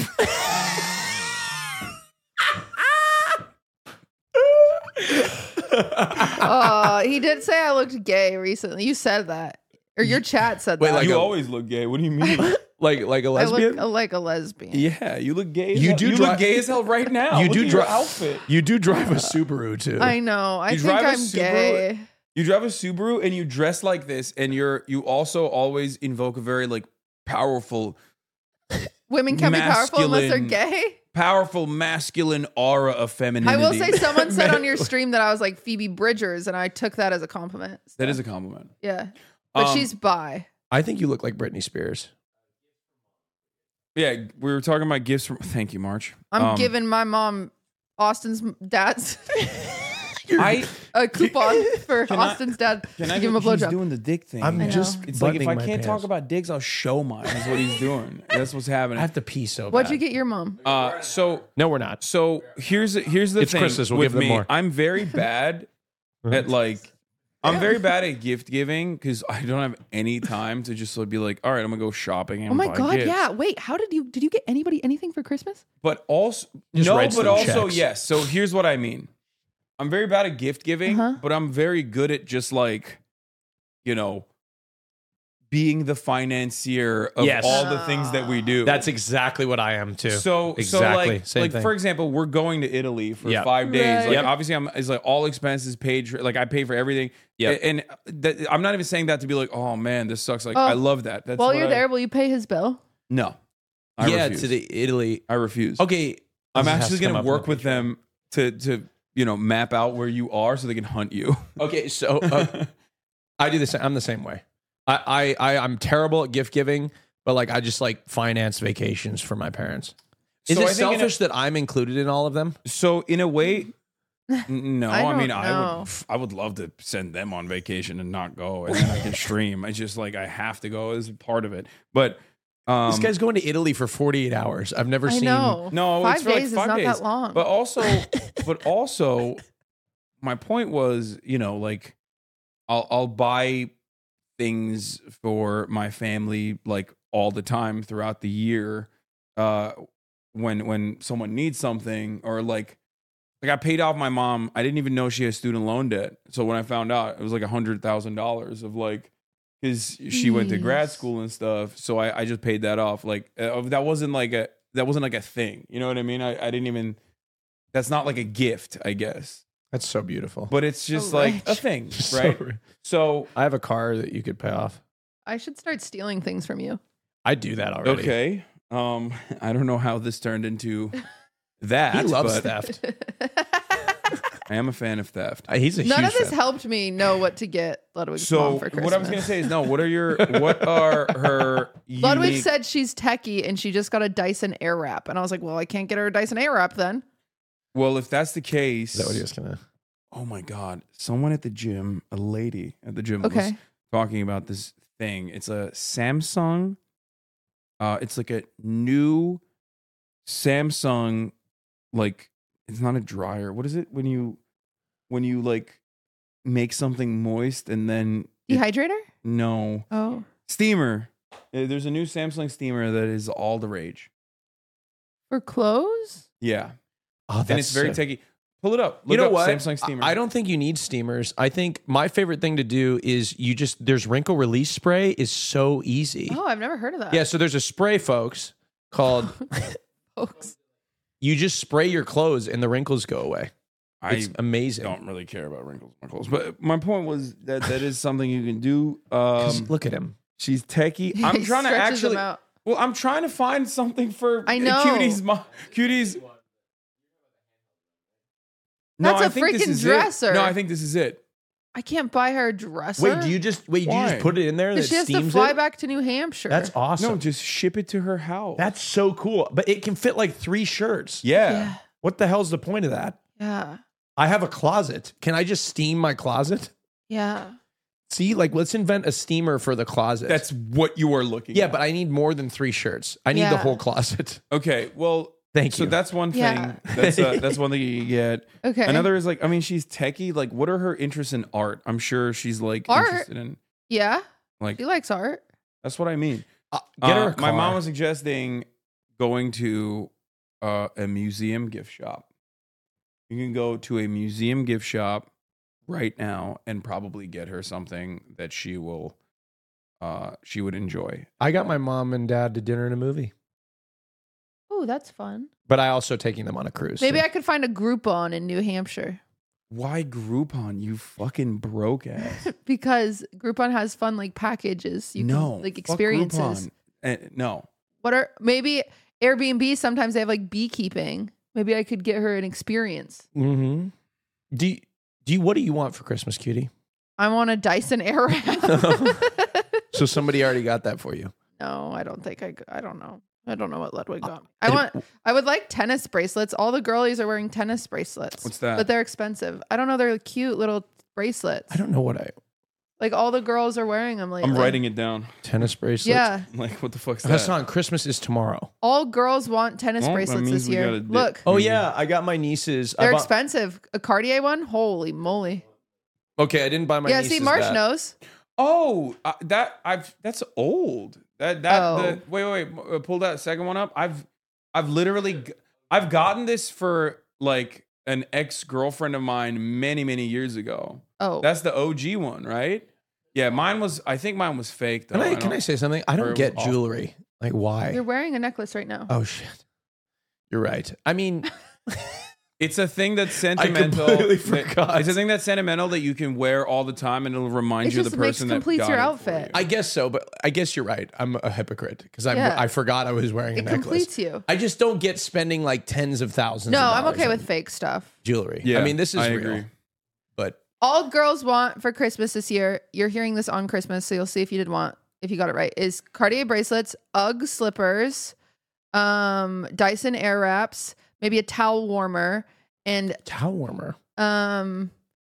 S3: He did say I looked gay recently. You said that. Or your chat said
S1: Wait,
S3: that.
S1: like
S2: You
S1: a-
S2: always look gay. What do you mean?
S1: like a
S3: I
S1: lesbian?
S3: look like a lesbian.
S2: Yeah, you look gay. As
S1: You
S2: hell.
S1: do
S2: You
S1: dri-
S2: look gay as hell right now.
S1: You
S2: Look
S1: do
S2: at your
S1: dri-
S2: outfit.
S1: You do drive a Subaru too.
S3: I know. I
S2: You
S3: think
S2: drive a
S3: I'm
S2: Subaru?
S3: gay.
S2: You drive a Subaru and you dress like this, and you also always invoke a very like powerful
S3: Women can't be powerful unless they're
S2: masculine-
S3: gay.
S2: powerful masculine aura of femininity.
S3: I will say someone said on your stream that I was like Phoebe Bridgers, and I took that as a compliment.
S2: that is a compliment.
S3: Yeah. But
S2: Um,
S3: she's bi.
S1: I think you look like Britney Spears.
S2: Yeah, we were talking about gifts from. Thank you, March.
S3: I'm giving my mom Austin's dad's
S2: I
S3: a coupon for
S2: Can I-
S3: Austin's dad
S2: can
S3: to
S2: I
S3: give him a
S2: he's
S3: blowjob.
S2: doing the dick thing.
S1: I'm
S3: I know.
S1: just
S2: It's like if I
S1: buttoning my
S2: can't talk
S1: pants.
S2: about dicks, I'll show mine. Is what he's doing. That's what's
S1: I
S2: happening.
S1: have to pee so bad.
S3: What'd you get your mom?
S2: So
S1: No, we're not.
S2: here's the
S1: It's
S2: thing
S1: Christmas, we'll
S2: with
S1: give them
S2: me.
S1: more.
S2: I'm very bad at like. I'm very bad at gift giving because I don't have any time to just be like, all right, I'm gonna go shopping and
S3: Oh my
S2: buy
S3: god,
S2: gifts.
S3: yeah. Wait, how did you get anybody anything for Christmas?
S2: But also
S1: Just
S2: no,
S1: writes
S2: but
S1: them
S2: also
S1: checks.
S2: yes. So here's what I mean. I'm very bad at gift giving, but I'm very good at just like, being the financier of
S1: Yes.
S2: all the things that we do.
S1: That's exactly what I am too.
S2: So
S1: exactly
S2: like,
S1: same thing.
S2: for example, we're going to Italy for
S1: Yeah.
S2: 5 days.
S3: Right.
S2: Like
S1: Yep.
S2: obviously, it's like all expenses paid. Like I pay for everything.
S1: Yep.
S2: And I'm not even saying that to be like, oh man, this sucks. Like
S3: Oh.
S2: I love that. That's
S3: While
S2: what
S3: you're
S2: I-
S3: there, will you pay his bill?
S2: No, I
S1: yeah,
S2: refuse.
S1: to the Italy.
S2: I refuse.
S1: Okay,
S2: I'm
S1: this has
S2: actually
S1: to come
S2: going
S1: up
S2: to
S1: in
S2: work
S1: the
S2: with
S1: picture.
S2: them to map out where you are so they can hunt you.
S1: Okay, so I do the same. I'm the same way. I'm terrible at gift giving, but like I just like finance vacations for my parents. Is
S2: So
S1: it
S2: I think in a-
S1: selfish that I'm included in all of them?
S2: So in a way, no.
S3: I
S2: I mean,
S3: don't know.
S2: I would love to send them on vacation and not go, and then I can stream. It's just like I have to go as part of it. But
S1: This guy's going to Italy for 48 hours. I've never
S3: I
S1: seen.
S3: know.
S2: no,
S3: 5
S2: it's for like
S3: days
S2: 5
S3: is not
S2: days.
S3: that long.
S2: But also, my point was, like I'll buy things for my family like all the time throughout the year. When someone needs something or like I paid off my mom. I didn't even know she had student loan debt. So when I found out, it was like $100,000 of like, because she went to grad
S3: Jeez.
S2: school and stuff. So I just paid that off. Like that wasn't like a thing. You know what I mean? I didn't even. That's not like a gift, I guess.
S1: That's so beautiful.
S2: But it's just
S3: So
S2: like a
S3: rich.
S2: thing,
S1: So
S2: right?
S1: rich.
S2: So
S1: I have a car that you could pay off.
S3: I should start stealing things from you.
S1: I do that already.
S2: okay. I don't know how this turned into that.
S1: He loves
S2: but
S1: theft.
S2: I am a fan of theft.
S1: He's a
S3: None
S1: huge
S3: of this
S1: fan.
S3: helped me know what to get Ludwig's
S2: So
S3: mom for Christmas.
S2: what I was gonna say is no. What are her
S3: Ludwig
S2: unique-
S3: said she's techie and she just got a Dyson Airwrap, and I was like, well, I can't get her a Dyson Airwrap then.
S2: Well, if that's the case,
S1: Is that what he was gonna?
S2: oh my god, someone at the gym, a lady at the gym, was
S3: Okay.
S2: talking about this thing. It's a Samsung. It's like a new Samsung, like it's not a dryer. What is it when you like make something moist and then
S3: Dehydrator?
S2: no
S3: Oh,
S2: steamer? There's a new Samsung steamer that is all the rage.
S3: for clothes?
S2: Yeah,
S1: Oh,
S2: and it's very techy. Pull it up.
S1: You
S2: Look
S1: know
S2: up
S1: what?
S2: Samsung steamer.
S1: I don't think you need steamers. I think my favorite thing to do is there's wrinkle release spray is so easy.
S3: Oh, I've never heard of that.
S1: Yeah, so there's a spray, folks, called
S3: folks.
S1: you just spray your clothes and the wrinkles go away. It's
S2: I
S1: amazing.
S2: don't really care about wrinkles on my clothes, but my point was that is something you can do.
S1: 'Cause look at him.
S2: She's techie. I'm
S3: He
S2: trying to
S3: stretches them
S2: actually.
S3: out.
S2: Well, I'm trying to find something for
S3: I know.
S2: Cuties.
S3: That's a
S2: I think this
S3: freaking
S2: is it.
S3: dresser.
S2: No, I think this is it.
S3: I can't buy her a dresser.
S1: Wait, do you just
S2: Why?
S1: put it in there and it
S3: Because she has to
S1: steams
S3: fly
S1: it?
S3: back to New Hampshire.
S1: That's awesome.
S2: No, just ship it to her house.
S1: That's so cool. But it can fit like 3 shirts.
S2: yeah.
S3: yeah.
S1: What the hell's the point of that?
S3: Yeah.
S1: I have a closet. Can I just steam my closet?
S3: Yeah.
S1: See, like, let's invent a steamer for the closet.
S2: That's what you are looking
S1: yeah,
S2: at.
S1: but I need more than 3 shirts. I need the
S3: Yeah.
S1: whole closet.
S2: Okay, well,
S1: Thank
S2: so
S1: you.
S2: that's one thing.
S3: Yeah.
S2: That's one thing you get.
S3: Okay.
S2: Another is like, I mean, she's techie. Like, what are her interests in art? I'm sure she's like
S3: Art?
S2: interested in
S3: Yeah.
S2: like.
S3: She likes art.
S2: That's what I mean.
S1: Get her a
S2: My
S1: car.
S2: mom was suggesting going to a museum gift shop. You can go to a museum gift shop right now and probably get her something that she would enjoy.
S1: I got my mom and dad to dinner and a movie,
S3: Oh, that's fun.
S1: but I also taking them on a cruise.
S3: Maybe I could find a Groupon in New Hampshire
S2: Why Groupon? You fucking broke ass.
S3: because Groupon has fun like packages. You
S2: No,
S3: can, like
S2: fuck
S3: experiences.
S2: Groupon. No.
S3: What are maybe Airbnb? Sometimes they have like beekeeping. Maybe I could get her an experience.
S1: Mm-hmm. Do you? What do you want for Christmas, cutie?
S3: I want a Dyson Airwrap.
S1: So somebody already got that for you.
S3: No, I don't think I don't know. I don't know what Ludwig got. I would like tennis bracelets. All the girlies are wearing tennis bracelets.
S2: What's that?
S3: But they're expensive. I don't know. They're cute little bracelets.
S1: I don't know what I
S3: Like all the girls are wearing them lately.
S2: I'm writing it down.
S1: tennis bracelets.
S3: Yeah.
S2: Like, what the fuck's that?
S1: Hassan, Christmas is tomorrow.
S3: All girls want tennis
S2: Well, that
S3: bracelets
S2: means
S3: this
S2: we
S3: year.
S2: gotta dip.
S3: Look,
S1: Oh yeah, I got my nieces.
S3: they're expensive. A Cartier one? Holy moly.
S1: Okay, I didn't buy my
S3: yeah,
S1: nieces
S3: see, Marsh
S1: that.
S3: knows.
S2: Oh, that's old.
S3: Oh.
S2: Wait, pull that second one up. I've literally I've gotten this for like an ex-girlfriend of mine many years ago.
S3: Oh.
S2: That's the OG one, right? Yeah, I think mine was fake though.
S1: Can I say something? I
S2: Or
S1: don't
S2: it was
S1: get
S2: awful.
S1: jewelry. Like why?
S3: You're wearing a necklace right now.
S1: Oh shit. You're right. I mean,
S2: It's a thing that's sentimental.
S1: completely forgot.
S2: It's a thing that's sentimental that you can wear all the time, and it'll remind
S3: It
S2: you of
S3: just
S2: the person that
S3: completes
S2: got
S3: your
S2: it for
S3: outfit.
S2: you.
S1: I guess so, but I guess you're right. I'm a hypocrite because
S3: Yeah.
S1: I forgot I was wearing a
S3: It
S1: necklace.
S3: completes you.
S1: I just don't get spending like tens of thousands.
S3: No,
S1: of
S3: I'm
S1: dollars
S3: okay
S1: on
S3: with fake stuff.
S1: jewelry.
S2: Yeah,
S1: I mean, this is
S2: I
S1: real.
S2: agree.
S1: But
S3: All girls want for Christmas this year, you're hearing this on Christmas, so you'll see if you got it right, is Cartier bracelets, UGG slippers, Dyson Airwraps, maybe a towel warmer, and
S1: towel warmer.
S3: and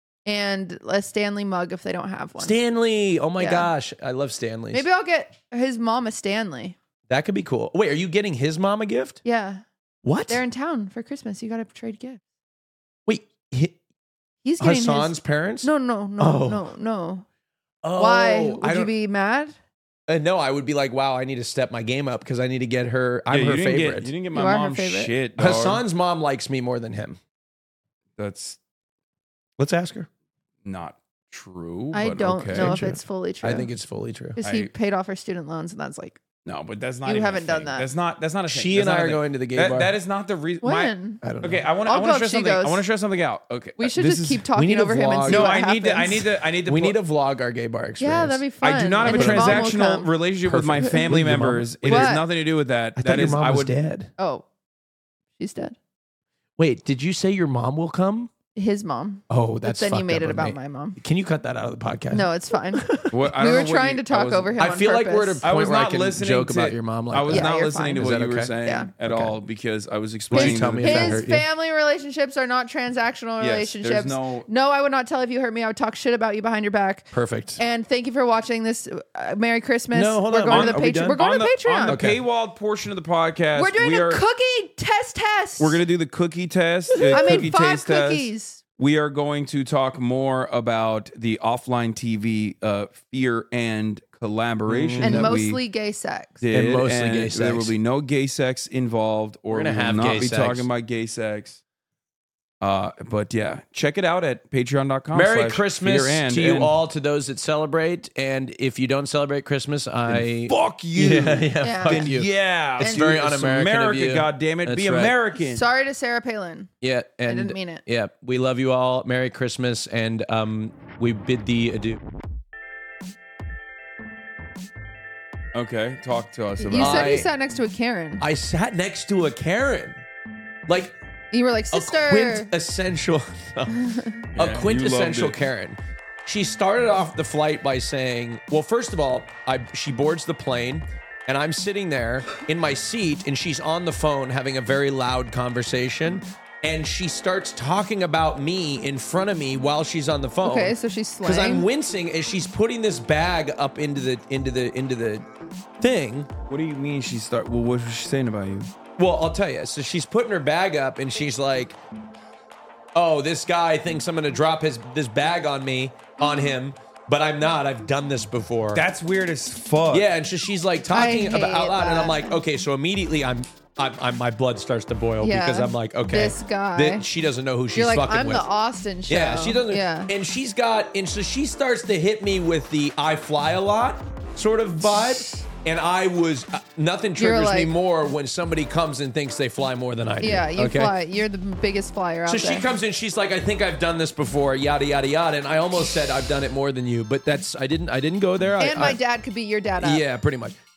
S3: a Stanley mug if they don't have one.
S1: Stanley. Oh my
S3: Yeah.
S1: gosh, I love Stanleys.
S3: Maybe I'll get his mom a Stanley.
S1: that could be cool. Wait, are you getting his mom a gift?
S3: Yeah.
S1: What?
S3: They're in town for Christmas. You got to trade gifts.
S1: Wait,
S3: He's getting
S1: Hassan's
S3: his.
S1: parents?
S3: No.
S1: Oh. Oh,
S3: Why?
S1: I
S3: Would you
S1: don't-
S3: be mad?
S1: No, I would be like, wow, I need to step my game up because I need to get her. I'm
S2: Yeah,
S1: her
S2: you didn't
S1: favorite.
S2: you didn't get
S3: You are
S2: my
S3: her
S2: mom
S3: favorite.
S2: shit. Dog.
S1: Hassan's mom likes me more than him.
S2: That's
S1: Let's ask her.
S2: not true.
S3: I
S2: but
S3: don't
S2: okay.
S3: know if
S1: True.
S3: it's fully true.
S1: I think it's fully true.
S3: because he
S2: I-
S3: paid off her student loans, and that's like
S2: No, but that's not.
S3: You
S2: even a
S3: haven't done
S2: thing.
S3: that.
S2: That's not a thing.
S1: She
S2: That's
S1: and
S2: not
S1: I
S2: a
S1: are
S2: thing.
S1: going to the gay bar.
S2: That is not the reason.
S3: when.
S1: I don't know.
S2: Okay, I want
S3: I'll
S2: to
S3: go
S2: share
S3: if she
S2: something. I
S3: goes.
S2: want to share something out. Okay,
S3: We should
S2: this
S3: just
S2: is-
S3: keep
S1: we
S3: talking
S1: need to
S3: over him and
S1: vlog.
S3: see
S2: No,
S3: what
S2: I need to. I
S3: happens.
S2: need to. I need to.
S1: We
S2: put-
S1: need to vlog our gay bar experience.
S3: Yeah, that'd be fun.
S2: I do not have a
S3: And his mom will
S2: transactional
S3: come.
S2: relationship with my
S1: Perfect.
S2: family
S1: Your mom-
S2: members. It
S3: What?
S2: has nothing to do with that.
S1: I
S2: That
S1: thought your
S2: is,
S1: mom
S2: I
S1: was
S2: would.
S1: dead.
S3: Oh, she's dead.
S1: Wait, did you say your mom will come?
S3: His mom.
S1: Oh,
S3: But
S1: that's
S3: then you
S1: fucked
S3: made
S1: up
S3: it
S1: of
S3: about
S1: me.
S3: my mom.
S1: Can you cut that out of the podcast?
S3: No, it's fine.
S2: What, I
S3: We
S2: don't
S3: were
S2: know what
S3: trying
S2: you-
S3: to talk
S2: I was-
S3: over him.
S1: I feel
S3: on
S1: like we're at a
S3: purpose.
S2: I was
S1: point where I
S2: not
S1: can
S2: listening
S1: joke
S2: to-
S1: about your mom. Like
S2: I was
S3: Yeah,
S2: not
S3: you're
S2: listening to
S3: fine.
S2: what
S1: Is that
S2: you were
S1: okay?
S2: saying
S3: Yeah.
S2: at
S1: Okay.
S2: all because I was explaining.
S1: tell
S2: the-
S1: me if that
S3: His
S1: hurt you.
S3: family relationships are not transactional
S2: Yes,
S3: relationships.
S2: there's no-
S3: I would not tell if you hurt me. I would talk shit about you behind your back.
S1: Perfect.
S3: And thank you for watching this. Merry Christmas.
S1: No, hold
S3: We're
S1: on.
S3: going to
S1: Are
S3: the
S1: we
S3: Patreon.
S1: done?
S3: We're going to the Patreon.
S2: On the
S1: Okay.
S2: paywalled portion of the podcast,
S3: We're doing
S2: we
S3: a
S2: are,
S3: cookie test.
S2: We're gonna do the cookie test.
S3: I
S2: cookie
S3: made 5
S2: taste test.
S3: cookies.
S2: We are going to talk more about the offline TV fear and collaboration
S3: And
S2: that
S3: mostly gay sex.
S2: we did.
S1: And mostly gay
S2: There will
S1: sex.
S2: be no gay sex involved, or
S1: We're
S2: we
S1: gonna
S2: will
S1: have
S2: not
S1: gay
S2: be
S1: sex.
S2: talking about gay sex. But yeah, check it out at patreon.com.
S1: Merry Christmas
S2: and,
S1: to you
S2: and
S1: all, to those that celebrate. And if you don't celebrate Christmas,
S2: Fuck you.
S3: Yeah.
S1: fuck
S2: Then
S1: you.
S2: yeah,
S1: It's
S2: dude,
S1: very
S2: it's
S1: un-American of
S2: America,
S1: you.
S2: goddammit.
S1: That's
S2: Be
S1: right.
S2: American.
S3: Sorry to Sarah Palin.
S1: Yeah, and
S3: didn't mean it.
S1: Yeah, we love you all. Merry Christmas, and we bid thee adieu.
S2: Okay, talk to us about
S3: You said
S1: I-
S3: you sat next to a Karen.
S1: I sat next to a Karen, like
S3: You were like,
S1: a
S3: sister.
S1: quintessential,
S2: Yeah,
S1: a
S2: you
S1: quintessential
S2: loved it.
S1: Karen. She started off the flight by saying, well, first of all, she boards the plane, and I'm sitting there in my seat, and she's on the phone having a very loud conversation. and she starts talking about me in front of me while she's on the phone.
S3: Okay, so she's
S1: because I'm
S3: slaying.
S1: wincing as she's putting this bag up into the thing.
S2: What do you mean she start? Well, what was she saying about you?
S1: Well, I'll tell you. So she's putting her bag up, and she's like, "Oh, this guy thinks I'm going to drop this bag on him, but I'm not. I've done this before."
S2: That's weird as fuck.
S1: Yeah, and so she's like talking
S3: I hate
S1: out loud, and I'm
S3: that.
S1: like, okay, so immediately I'm my blood starts to boil
S3: Yeah.
S1: because I'm like, okay,
S3: This guy.
S1: she doesn't know who she's
S3: You're like,
S1: fucking
S3: I'm
S1: with.
S3: the Austin show.
S1: Yeah, she doesn't.
S3: Yeah.
S1: And so she starts to hit me with the I fly a lot sort of vibe. And I was, nothing triggers
S3: like-
S1: me more when somebody comes and thinks they fly more than I do.
S3: Yeah, you
S1: okay?
S3: fly. You're the biggest flyer out
S1: So
S3: there.
S1: she comes in, she's like, I think I've done this before, yada, yada, yada. And I almost said I've done it more than you, but I didn't go there.
S3: and my dad could beat your dad up.
S1: Yeah, pretty much.